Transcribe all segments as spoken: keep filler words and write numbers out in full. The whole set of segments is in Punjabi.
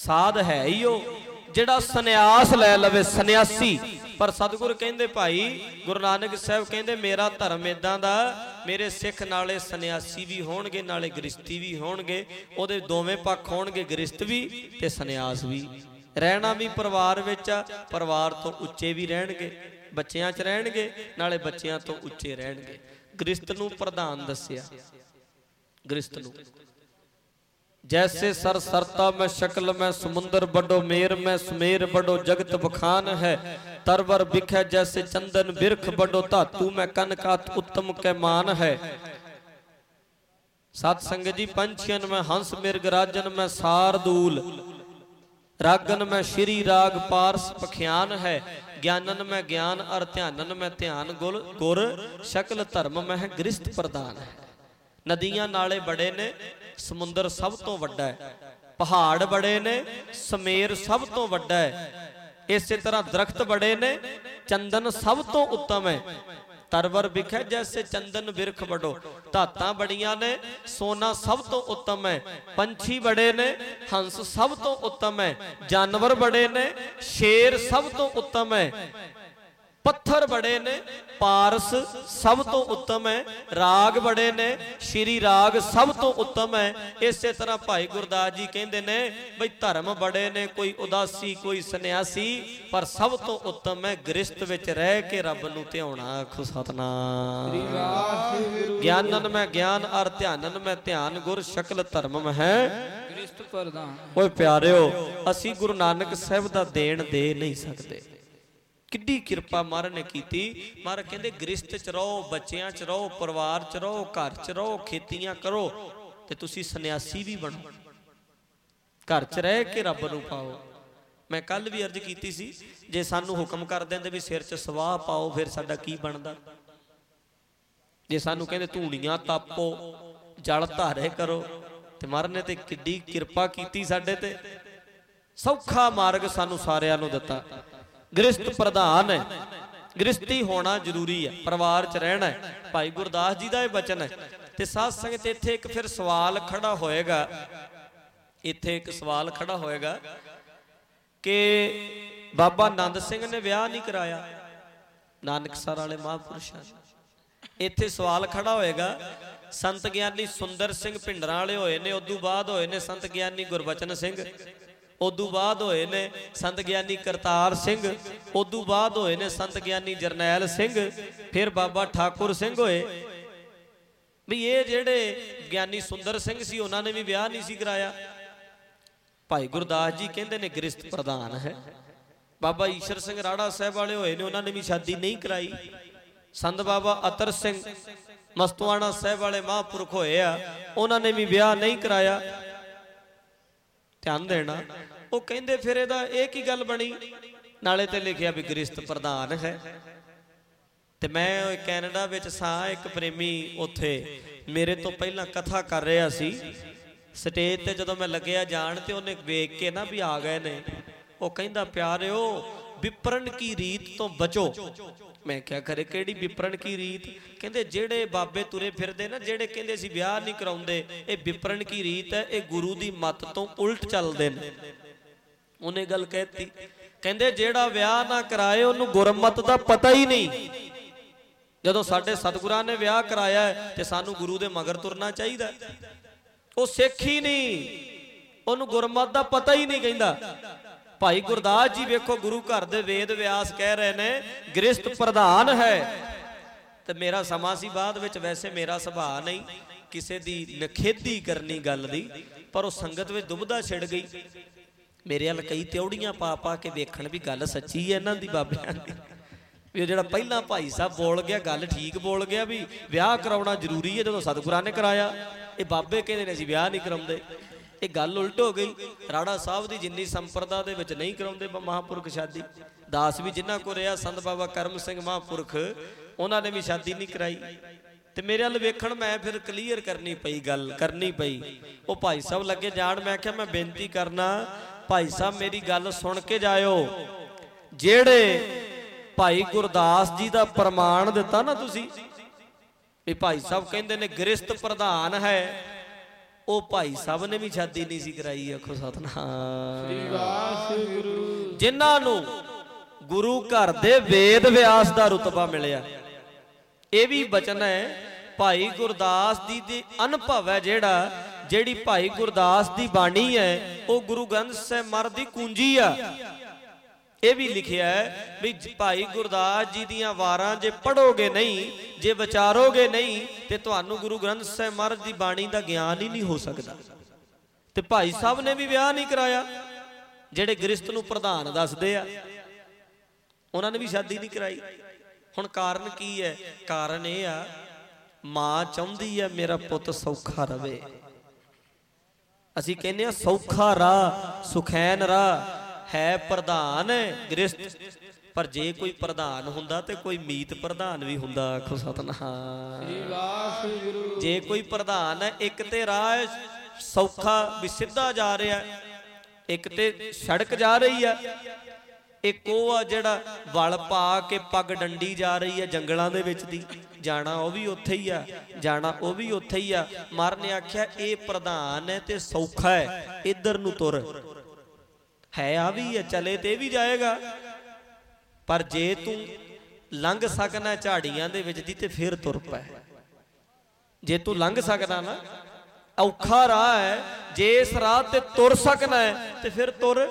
ਸਾਧ ਹੈ ਹੀ ਉਹ ਜਿਹੜਾ ਸੰਨਿਆਸ ਲੈ ਲਵੇ, ਸੰਨਿਆਸੀ। ਪਰ ਸਤਿਗੁਰ ਕਹਿੰਦੇ ਭਾਈ ਗੁਰੂ ਨਾਨਕ ਸਾਹਿਬ ਕਹਿੰਦੇ ਮੇਰਾ ਧਰਮ ਇਦਾਂ ਦਾ, ਮੇਰੇ ਸਿੱਖ ਨਾਲੇ ਸੰਨਿਆਸੀ ਵੀ ਹੋਣਗੇ ਨਾਲੇ ਗ੍ਰਸਤੀ ਵੀ ਹੋਣਗੇ, ਉਹਦੇ ਦੋਵੇਂ ਪੱਖ ਹੋਣਗੇ, ਗ੍ਰਸਤ ਵੀ ਤੇ ਸੰਨਿਆਸ ਵੀ। ਰਹਿਣਾ ਵੀ ਪਰਿਵਾਰ ਵਿੱਚ ਆ, ਪਰਿਵਾਰ ਤੋਂ ਉੱਚੇ ਵੀ ਰਹਿਣਗੇ, ਬੱਚਿਆਂ 'ਚ ਰਹਿਣਗੇ ਨਾਲੇ ਬੱਚਿਆਂ ਤੋਂ ਉੱਚੇ ਰਹਿਣਗੇ। ਗ੍ਰਸਤ ਨੂੰ ਪ੍ਰਧਾਨ ਦੱਸਿਆ। ਗ੍ਰਸਤ ਨੂੰ जैसे सर सरता में शक्ल में समुंदर बड़ो, मेर में सुमेर बड़ो, जगत बखान है तरवर बिखे जैसे चंदन बिरख बड़ो, धातु में कनकात उत्तम के मान है। सत संगत जी पंछियन में हंस मिर्ग, राजन में सारदूल, रागन में श्री राग पारस पखियान है। ज्ञानन में ज्ञान और ध्यानन में ध्यान गुर गुर, शकल धर्म में है गृहस्थ प्रधान है। नदियां नाले बड़े ने, समुंदर सब तो वड्डा है, पहाड़ बड़े ने, समेर सब तो वड्डा है। इस तरह दरख्त बड़े ने, चंदन सब तो उत्तम है। तरवर बिखे जैसे चंदन बिरख बड़ो, धातां बड़ियां ने, सोना सब तो उत्तम है। पंछी बड़े ने, हंस सब तो उत्तम है। जानवर बड़े ने, शेर सब तो उत्तम है। पत्थर बड़े ने, पारस सब तो उत्तम है। राग बड़े ने, श्री राग सब तो उत्तम है। इस तरह भाई गुरदास जी कहते ने बई धर्म बड़े ने, कोई उदासी कोई सन्यासी, पर सब तो उत्तम है गृहस्थ विच रह के रब नूं ध्याउणा। आखो सतनाम। ज्ञानन में ज्ञान और ध्यानन में ध्यान गुर, शकल धर्म में है गृहस्थ प्रधान। ओए प्यारिओ, असी गुरु नानक साहिब दा देण दे नहीं सकते। किड्डी किरपा महाराज ने कीती। महाराज कहते गृहस्थ च रहो, बच्चियां च रहो, परिवार च रहो, घर च रहो, खेतियां करो ते तुसी सन्यासी भी बनो, घर च रह के रब नूं पाओ। मैं कल भी अर्ज कीती सी, जे सानू हुक्म कर देंदे भी सिर च सवाह पाओ फिर साडा की बनदा। जे सानू कहंदे धूड़ियां तापो, जल धारे करो, ते महाराज ने ते किड्डी किरपा कीती साडे ते। सौखा मार्ग सानू सारियां नूं दित्ता। गृहस्थ प्रधान है, गृहस्थी होना जरूरी है, परिवार च रहना है। भाई गुरदास जी का यह बचन है। ते साध संगत इत्थे एक फिर सवाल खड़ा होएगा, इत्थे एक सवाल खड़ा होएगा कि बाबा नंद सिंह ने विआह नहीं कराया, नानकसर वाले महापुरुषां ने। इत्थे सवाल खड़ा होएगा, संत ज्ञानी सुंदर सिंह भिंडरां वाले होए ने, उदों बाद होए ने संत ज्ञानी गुरबचन सिंह, उदों बाद होए ने संत ज्ञानी करतार सिंह, उदों बाद होए ने संत ज्ञानी जरनैल सिंह, फिर बाबा ठाकुर सिंह होए। भी ये जेड़े ज्ञानी सुंदर सिंह सी उन्होंने ने भी विआह नहीं सी कराया। भाई गुरदास जी कहते ने गृहस्थ प्रधान है। बाबा ईश्वर सिंह राड़ा साहब वाले होए ने, उन्होंने भी शादी नहीं कराई। संत बाबा अतर सिंह मस्तवाना साहब वाले महापुरख होए आ, उन्होंने भी विआह नहीं कराया। ध्यान देना, वो कहते फिर इहदा इह की गल बनी, नाले ते लिखिया भी गृहस्थ प्रधान है। ते मैं कैनेडा विच सां, एक प्रेमी उत्थे मेरे तो पहला कथा कर रहा सी, स्टेज ते जदों मैं लग्या जाण ते उन्हें वेख के ना भी आ गए ने। वो कहंदा प्यारिओ विपरण की रीत तो बचो। मैं क्या करे किहड़ी विपरण की रीत? कहंदे जेड़े बाबे तुरे फिरदे ना, जेड़े कहंदे सी विआह नहीं कराउंदे, ये विपरण की रीत है, ये गुरु दी मत तो उल्ट चलदे ने। उन्हें गल कहती, कहंदे जेड़ा विआह ना कराए उन्हूं गुरमत दा पता ही नहीं। जदों साडे सतगुरां ने विआह कराया है ते सानूं गुरु दे मगर तुरना चाहिदा। वो सिख ही नहीं, उन्हूं गुरमत दा पता ही नहीं कहंदा। भाई गुरदास जी वेखो गुरु घर दे वेद व्यास कह रहे ने गृहस्थ प्रधान है। तो मेरा समा सी बाद विच, वैसे मेरा सुभाव नहीं किसी दी नखेदी करनी गल दी, पर उस संगत में दुबदा छिड़ गई। मेरे अल कई त्योड़ियां पा पा के वेखण भी गल सच्ची है इन्हां दी बाबियां दी। भी जिहड़ा पहला भाई साहब बोल गया गल ठीक बोल गया भी विआह कराउणा जरूरी है, जदों सतगुरां ने कराया। ये बाबे कहंदे ने असीं विआह नहीं कराउंदे। ये गल उल्ट हो गई। राड़ा साहब की जिन्नी संप्रदा दे विच नहीं कराउंदे महापुरख शादी। दास भी जिन्हां को रहा, संत बाबा करम सिंह महापुरख, उन्होंने भी शादी नहीं कराई। तो मेरे अल वेखण मैं फिर क्लीयर करनी पई, गल करनी पई। वो भाई साहब लगे जान, मैं क्या मैं बेनती करना भाई साहब मेरी गल सुन के जाओ। जेड़े भाई गुरदास जी का प्रमाण दिता ना तुसी, भाई साहब कहंदे ने गृहस्थ प्रधान है, ਉਹ ਭਾਈ ਸਾਹਿਬ ਨੇ ਵੀ ਸ਼ਾਦੀ ਨਹੀਂ ਸੀ ਕਰਾਈ। ਆਖੋ ਸਤਿਨਾਮ ਸ੍ਰੀ ਵਾਹਿਗੁਰੂ। ਜਿਨ੍ਹਾਂ ਨੂੰ ਗੁਰੂ ਘਰ ਦੇ ਵੇਦ ਵਿਆਸ ਦਾ ਰੁਤਬਾ ਮਿਲਿਆ। ਇਹ ਵੀ ਬਚਨ ਹੈ ਭਾਈ ਗੁਰਦਾਸ ਜੀ ਦੇ ਅਨੁਭਵ ਹੈ ਜਿਹੜਾ, ਜਿਹੜੀ ਭਾਈ ਗੁਰਦਾਸ ਦੀ ਬਾਣੀ ਹੈ ਉਹ ਗੁਰੂ ਗ੍ਰੰਥ ਸਾਹਿਬ ਮਹਾਰਾਜ ਦੀ ਕੁੰਜੀ ਆ। ਇਹ ਵੀ ਲਿਖਿਆ ਹੈ ਵੀ ਭਾਈ ਗੁਰਦਾਸ ਜੀ ਦੀਆਂ ਵਾਰਾਂ ਜੇ ਪੜੋਗੇ ਨਹੀਂ, ਜੇ ਵਿਚਾਰੋਗੇ ਨਹੀਂ, ਤੇ ਤੁਹਾਨੂੰ ਗੁਰੂ ਗ੍ਰੰਥ ਸਾਹਿਬ ਮਹਾਰਾਜ ਦੀ ਬਾਣੀ ਦਾ ਗਿਆਨ ਹੀ ਨਹੀਂ ਹੋ ਸਕਦਾ। ਤੇ ਭਾਈ ਸਾਹਿਬ ਨੇ ਵੀ ਵਿਆਹ ਨਹੀਂ ਕਰਾਇਆ, ਜਿਹੜੇ ਗ੍ਰਸਤ ਨੂੰ ਪ੍ਰਧਾਨ ਦੱਸਦੇ ਆ ਉਹਨਾਂ ਨੇ ਵੀ ਸ਼ਾਦੀ ਨਹੀਂ ਕਰਾਈ। ਹੁਣ ਕਾਰਨ ਕੀ ਹੈ? ਕਾਰਨ ਇਹ ਆ, ਮਾਂ ਚਾਹੁੰਦੀ ਹੈ ਮੇਰਾ ਪੁੱਤ ਸੌਖਾ ਰਵੇ। ਅਸੀਂ ਕਹਿੰਦੇ ਆ ਸੌਖਾ ਰਾਹ ਸੁਖੈਨ ਰਾਹ ਹੈ ਪ੍ਰਧਾਨ ਗ੍ਰਸਤ, ਪਰ ਜੇ ਕੋਈ ਪ੍ਰਧਾਨ ਹੁੰਦਾ ਤੇ ਕੋਈ ਮੀਤ ਪ੍ਰਧਾਨ ਵੀ ਹੁੰਦਾ। ਆਖੋ ਸਤਿਨਾਮ ਸ੍ਰੀ ਵਾਹਿਗੁਰੂ। ਜੇ ਕੋਈ ਪ੍ਰਧਾਨ ਹੈ, ਇੱਕ ਤੇ ਰਾਹ ਸੌਖਾ ਵੀ ਸਿੱਧਾ ਜਾ ਰਿਹਾ, ਇੱਕ ਤੇ ਸੜਕ ਜਾ ਰਹੀ ਆ, ਇੱਕ ਉਹ ਆ ਜਿਹੜਾ ਵਲ ਪਾ ਕੇ ਪੱਗ ਡੰਡੀ ਜਾ ਰਹੀ ਹੈ ਜੰਗਲਾਂ ਦੇ ਵਿੱਚ ਦੀ। ਜਾਣਾ ਉਹ ਵੀ ਉੱਥੇ ਹੀ ਆ, ਜਾਣਾ ਉਹ ਵੀ ਉੱਥੇ ਹੀ ਆ। ਮਹਾਰਾਜ ਨੇ ਆਖਿਆ ਇਹ ਪ੍ਰਧਾਨ ਹੈ ਤੇ ਸੌਖਾ ਹੈ, ਇੱਧਰ ਨੂੰ ਤੁਰ। ਹੈ ਆ ਵੀ ਹੈ, ਚਲੇ ਤੇ ਵੀ ਜਾਏਗਾ, ਪਰ ਜੇ ਤੂੰ ਲੰਘ ਸਕਣਾ ਝਾੜੀਆਂ ਦੇ ਵਿੱਚ ਦੀ ਤੇ ਫਿਰ ਤੁਰ ਪੈ। ਜੇ ਤੂੰ ਲੰਘ ਸਕਦਾ ਨਾ, ਔਖਾ ਰਾਹ ਹੈ, ਜੇ ਇਸ ਰਾਹ ਤੇ ਤੁਰ ਸਕਣਾ ਹੈ ਤੇ ਫਿਰ ਤੁਰ।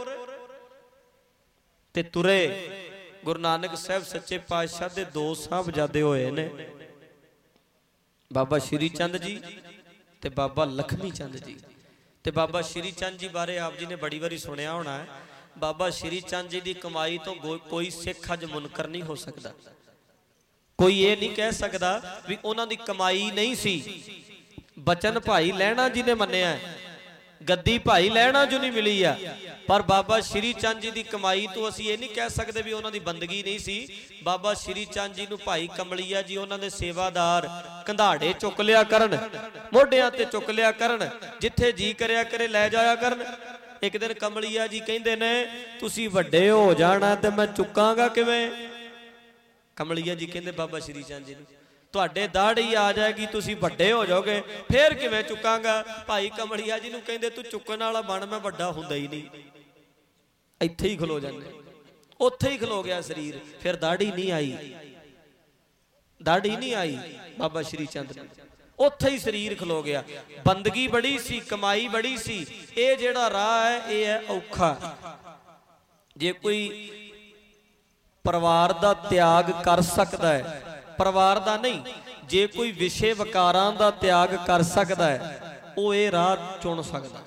ਤੇ ਤੁਰੇ। ਗੁਰੂ ਨਾਨਕ ਸਾਹਿਬ ਸੱਚੇ ਪਾਤਸ਼ਾਹ ਦੇ ਦੋ ਸਾਹਿਬਜ਼ਾਦੇ ਹੋਏ ਨੇ, ਬਾਬਾ ਸ਼੍ਰੀ ਚੰਦ ਜੀ ਤੇ ਬਾਬਾ ਲਖਮੀ ਚੰਦ ਜੀ। ਤੇ ਬਾਬਾ ਸ਼੍ਰੀ ਚੰਦ ਜੀ ਬਾਰੇ ਆਪ ਜੀ ਨੇ ਬੜੀ ਵਾਰੀ ਸੁਣਿਆ ਹੋਣਾ ਹੈ। ਬਾਬਾ ਸ਼੍ਰੀ ਚੰਦ ਜੀ ਦੀ ਕਮਾਈ ਤੋਂ ਕੋਈ ਸਿੱਖ ਅੱਜ ਮੁਨਕਰ ਨਹੀਂ ਹੋ ਸਕਦਾ। ਕੋਈ ਇਹ ਨਹੀਂ ਕਹਿ ਸਕਦਾ ਵੀ ਉਹਨਾਂ ਦੀ ਕਮਾਈ ਨਹੀਂ ਸੀ। ਬਚਨ ਭਾਈ ਲਹਿਣਾ ਜੀ ਨੇ ਮੰਨਿਆ, ਗੱਦੀ ਭਾਈ ਲਹਿਣਾ ਜੀ ਨਹੀਂ ਮਿਲੀ ਆ, ਪਰ ਬਾਬਾ ਸ਼੍ਰੀ ਚੰਦ ਜੀ ਦੀ ਕਮਾਈ ਤੋਂ ਅਸੀਂ ਇਹ ਨਹੀਂ ਕਹਿ ਸਕਦੇ ਵੀ ਉਹਨਾਂ ਦੀ ਬੰਦਗੀ ਨਹੀਂ ਸੀ। ਬਾਬਾ ਸ਼੍ਰੀ ਚੰਦ ਜੀ ਨੂੰ ਭਾਈ ਕਮਲੀਆ ਜੀ ਉਹਨਾਂ ਦੇ ਸੇਵਾਦਾਰ ਕੰਧਾੜੇ ਚੁੱਕ ਲਿਆ ਕਰਨ, ਮੋਢਿਆਂ ਤੇ ਚੁੱਕ ਲਿਆ ਕਰਨ, ਜਿੱਥੇ ਜੀ ਕਰਿਆ ਕਰੇ ਲੈ ਜਾਇਆ ਕਰਨ। ਇੱਕ ਦਿਨ ਕਮਲੀਆ ਜੀ ਕਹਿੰਦੇ ਨੇ ਤੁਸੀਂ ਵੱਡੇ ਹੋ ਜਾਣਾ ਤੇ ਮੈਂ ਚੁੱਕਾਂਗਾ ਕਿਵੇਂ? ਕਮਲੀਆ ਜੀ ਕਹਿੰਦੇ ਬਾਬਾ ਸ਼੍ਰੀ ਚੰਦ ਜੀ ਨੂੰ ਤੁਹਾਡੇ ਦਾੜੀ ਆ ਜਾਏਗੀ, ਤੁਸੀਂ ਵੱਡੇ ਹੋ ਜਾਓਗੇ, ਫੇਰ ਕਿਵੇਂ ਚੁੱਕਾਂਗਾ? ਭਾਈ ਕਮਲੀਆ ਜੀ ਨੂੰ ਕਹਿੰਦੇ ਤੂੰ ਚੁੱਕਣ ਵਾਲਾ ਬਣ, ਮੈਂ ਵੱਡਾ ਹੁੰਦਾ ਹੀ ਨਹੀਂ। ਇੱਥੇ ਹੀ ਖਲੋ ਜਾਂਦੇ, ਉੱਥੇ ਹੀ ਖਲੋ ਗਿਆ ਸਰੀਰ, ਫਿਰ ਦਾੜੀ ਨਹੀਂ ਆਈ, ਦਾੜੀ ਨਹੀਂ ਆਈ ਬਾਬਾ ਸ਼੍ਰੀ ਚੰਦ ਨੂੰ, ਉੱਥੇ ਹੀ ਸਰੀਰ ਖਲੋ ਗਿਆ। ਬੰਦਗੀ ਬੜੀ ਸੀ, ਕਮਾਈ ਬੜੀ ਸੀ। ਇਹ ਜਿਹੜਾ ਰਾਹ ਹੈ ਇਹ ਹੈ ਔਖਾ। ਜੇ ਕੋਈ ਪਰਿਵਾਰ ਦਾ ਤਿਆਗ ਕਰ ਸਕਦਾ ਹੈ, ਪਰਿਵਾਰ ਦਾ ਨਹੀਂ, ਜੇ ਕੋਈ ਵਿਸ਼ੇ ਵਿਕਾਰਾਂ ਦਾ ਤਿਆਗ ਕਰ ਸਕਦਾ ਹੈ, ਉਹ ਇਹ ਰਾਹ ਚੁਣ ਸਕਦਾ,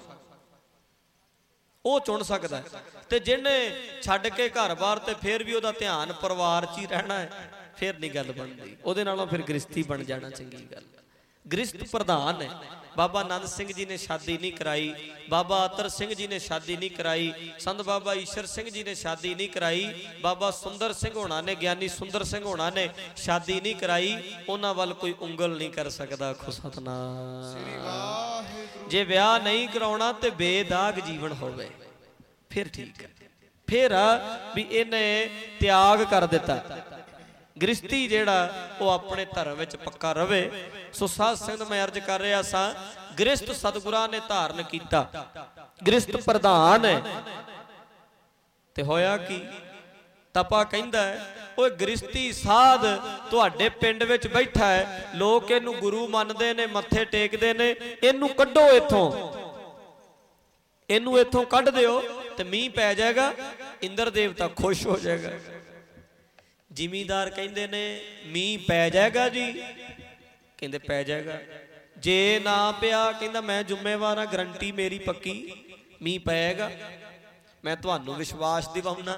ਉਹ ਚੁਣ ਸਕਦਾ। ਤੇ ਜਿਹਨੇ ਛੱਡ ਕੇ ਘਰ-ਬਾਰ ਤੇ ਫਿਰ ਵੀ ਉਹਦਾ ਧਿਆਨ ਪਰਿਵਾਰ 'ਚ ਹੀ ਰਹਿਣਾ ਹੈ, ਫਿਰ ਨਹੀਂ ਗੱਲ ਬਣਦੀ। ਉਹਦੇ ਨਾਲੋਂ ਫਿਰ ਗ੍ਰਸਤੀ ਬਣ ਜਾਣਾ ਚੰਗੀ ਗੱਲ। ਗ੍ਰਸਤ ਪ੍ਰਧਾਨ ਹੈ। ਬਾਬਾ ਆਨੰਦ ਸਿੰਘ ਜੀ ਨੇ ਸ਼ਾਦੀ ਨਹੀਂ ਕਰਾਈ, ਬਾਬਾ ਅਤਰ ਸਿੰਘ ਜੀ ਨੇ ਸ਼ਾਦੀ ਨਹੀਂ ਕਰਾਈ, ਸੰਤ ਬਾਬਾ ਈਸ਼ਰ ਸਿੰਘ ਜੀ ਨੇ ਸ਼ਾਦੀ ਨਹੀਂ ਕਰਾਈ, ਬਾਬਾ ਸੁੰਦਰ ਸਿੰਘ ਹੋਣਾ ਨੇ, ਗਿਆਨੀ ਸੁੰਦਰ ਸਿੰਘ ਹੋਣਾ ਨੇ ਸ਼ਾਦੀ ਨਹੀਂ ਕਰਾਈ। ਉਹਨਾਂ ਵੱਲ ਕੋਈ ਉਂਗਲ ਨਹੀਂ ਕਰ ਸਕਦਾ। ਆਖੋ ਸਤਿਨਾਮ। ਜੇ ਵਿਆਹ ਨਹੀਂ ਕਰਾਉਣਾ ਤੇ ਬੇਦਾਗ ਜੀਵਨ ਹੋਵੇ ਫਿਰ ਠੀਕ ਹੈ। ਫਿਰ ਆ ਵੀ ਇਹਨੇ ਤਿਆਗ ਕਰ ਦਿੱਤਾ। ਗ੍ਰਸਤੀ ਜਿਹੜਾ ਉਹ ਆਪਣੇ ਧਰਮ ਵਿੱਚ ਪੱਕਾ ਰਵੇ। ਸੋ ਸਾਧ ਸੰਗਤ ਮੈਂ ਅਰਜ਼ ਕਰ ਰਿਹਾ ਸਾਂ, ਗ੍ਰਸਤ ਸਤਿਗੁਰਾਂ ਨੇ ਧਾਰਨ ਕੀਤਾ, ਗ੍ਰਸਤ ਪ੍ਰਧਾਨ ਹੈ। ਤੇ ਹੋਇਆ ਕੀ? ਤਪਾ ਕਹਿੰਦਾ ਉਹ ਗ੍ਰਸਤੀ ਸਾਧ ਤੁਹਾਡੇ ਪਿੰਡ ਵਿੱਚ ਬੈਠਾ ਹੈ, ਲੋਕ ਇਹਨੂੰ ਗੁਰੂ ਮੰਨਦੇ ਨੇ, ਮੱਥੇ ਟੇਕਦੇ ਨੇ, ਇਹਨੂੰ ਕੱਢੋ ਇੱਥੋਂ, ਇਹਨੂੰ ਇੱਥੋਂ ਕੱਢ ਦਿਓ ਤੇ ਮੀਂਹ ਪੈ ਜਾਏਗਾ, ਇੰਦਰ ਦੇਵਤਾ ਖੁਸ਼ ਹੋ ਜਾਏਗਾ। ਜ਼ਿਮੀਂਦਾਰ ਕਹਿੰਦੇ ਨੇ ਮੀਂਹ ਪੈ ਜਾਏਗਾ ਜੀ? ਕਹਿੰਦੇ ਪੈ ਜਾਏਗਾ। ਜੇ ਨਾ ਪਿਆ, ਕਹਿੰਦਾ ਮੈਂ ਜ਼ਿੰਮੇਵਾਰ ਹਾਂ, ਗਰੰਟੀ ਮੇਰੀ ਪੱਕੀ, ਮੀਂਹ ਪਏਗਾ, ਮੈਂ ਤੁਹਾਨੂੰ ਵਿਸ਼ਵਾਸ ਦਿਵਾਉਣਾ।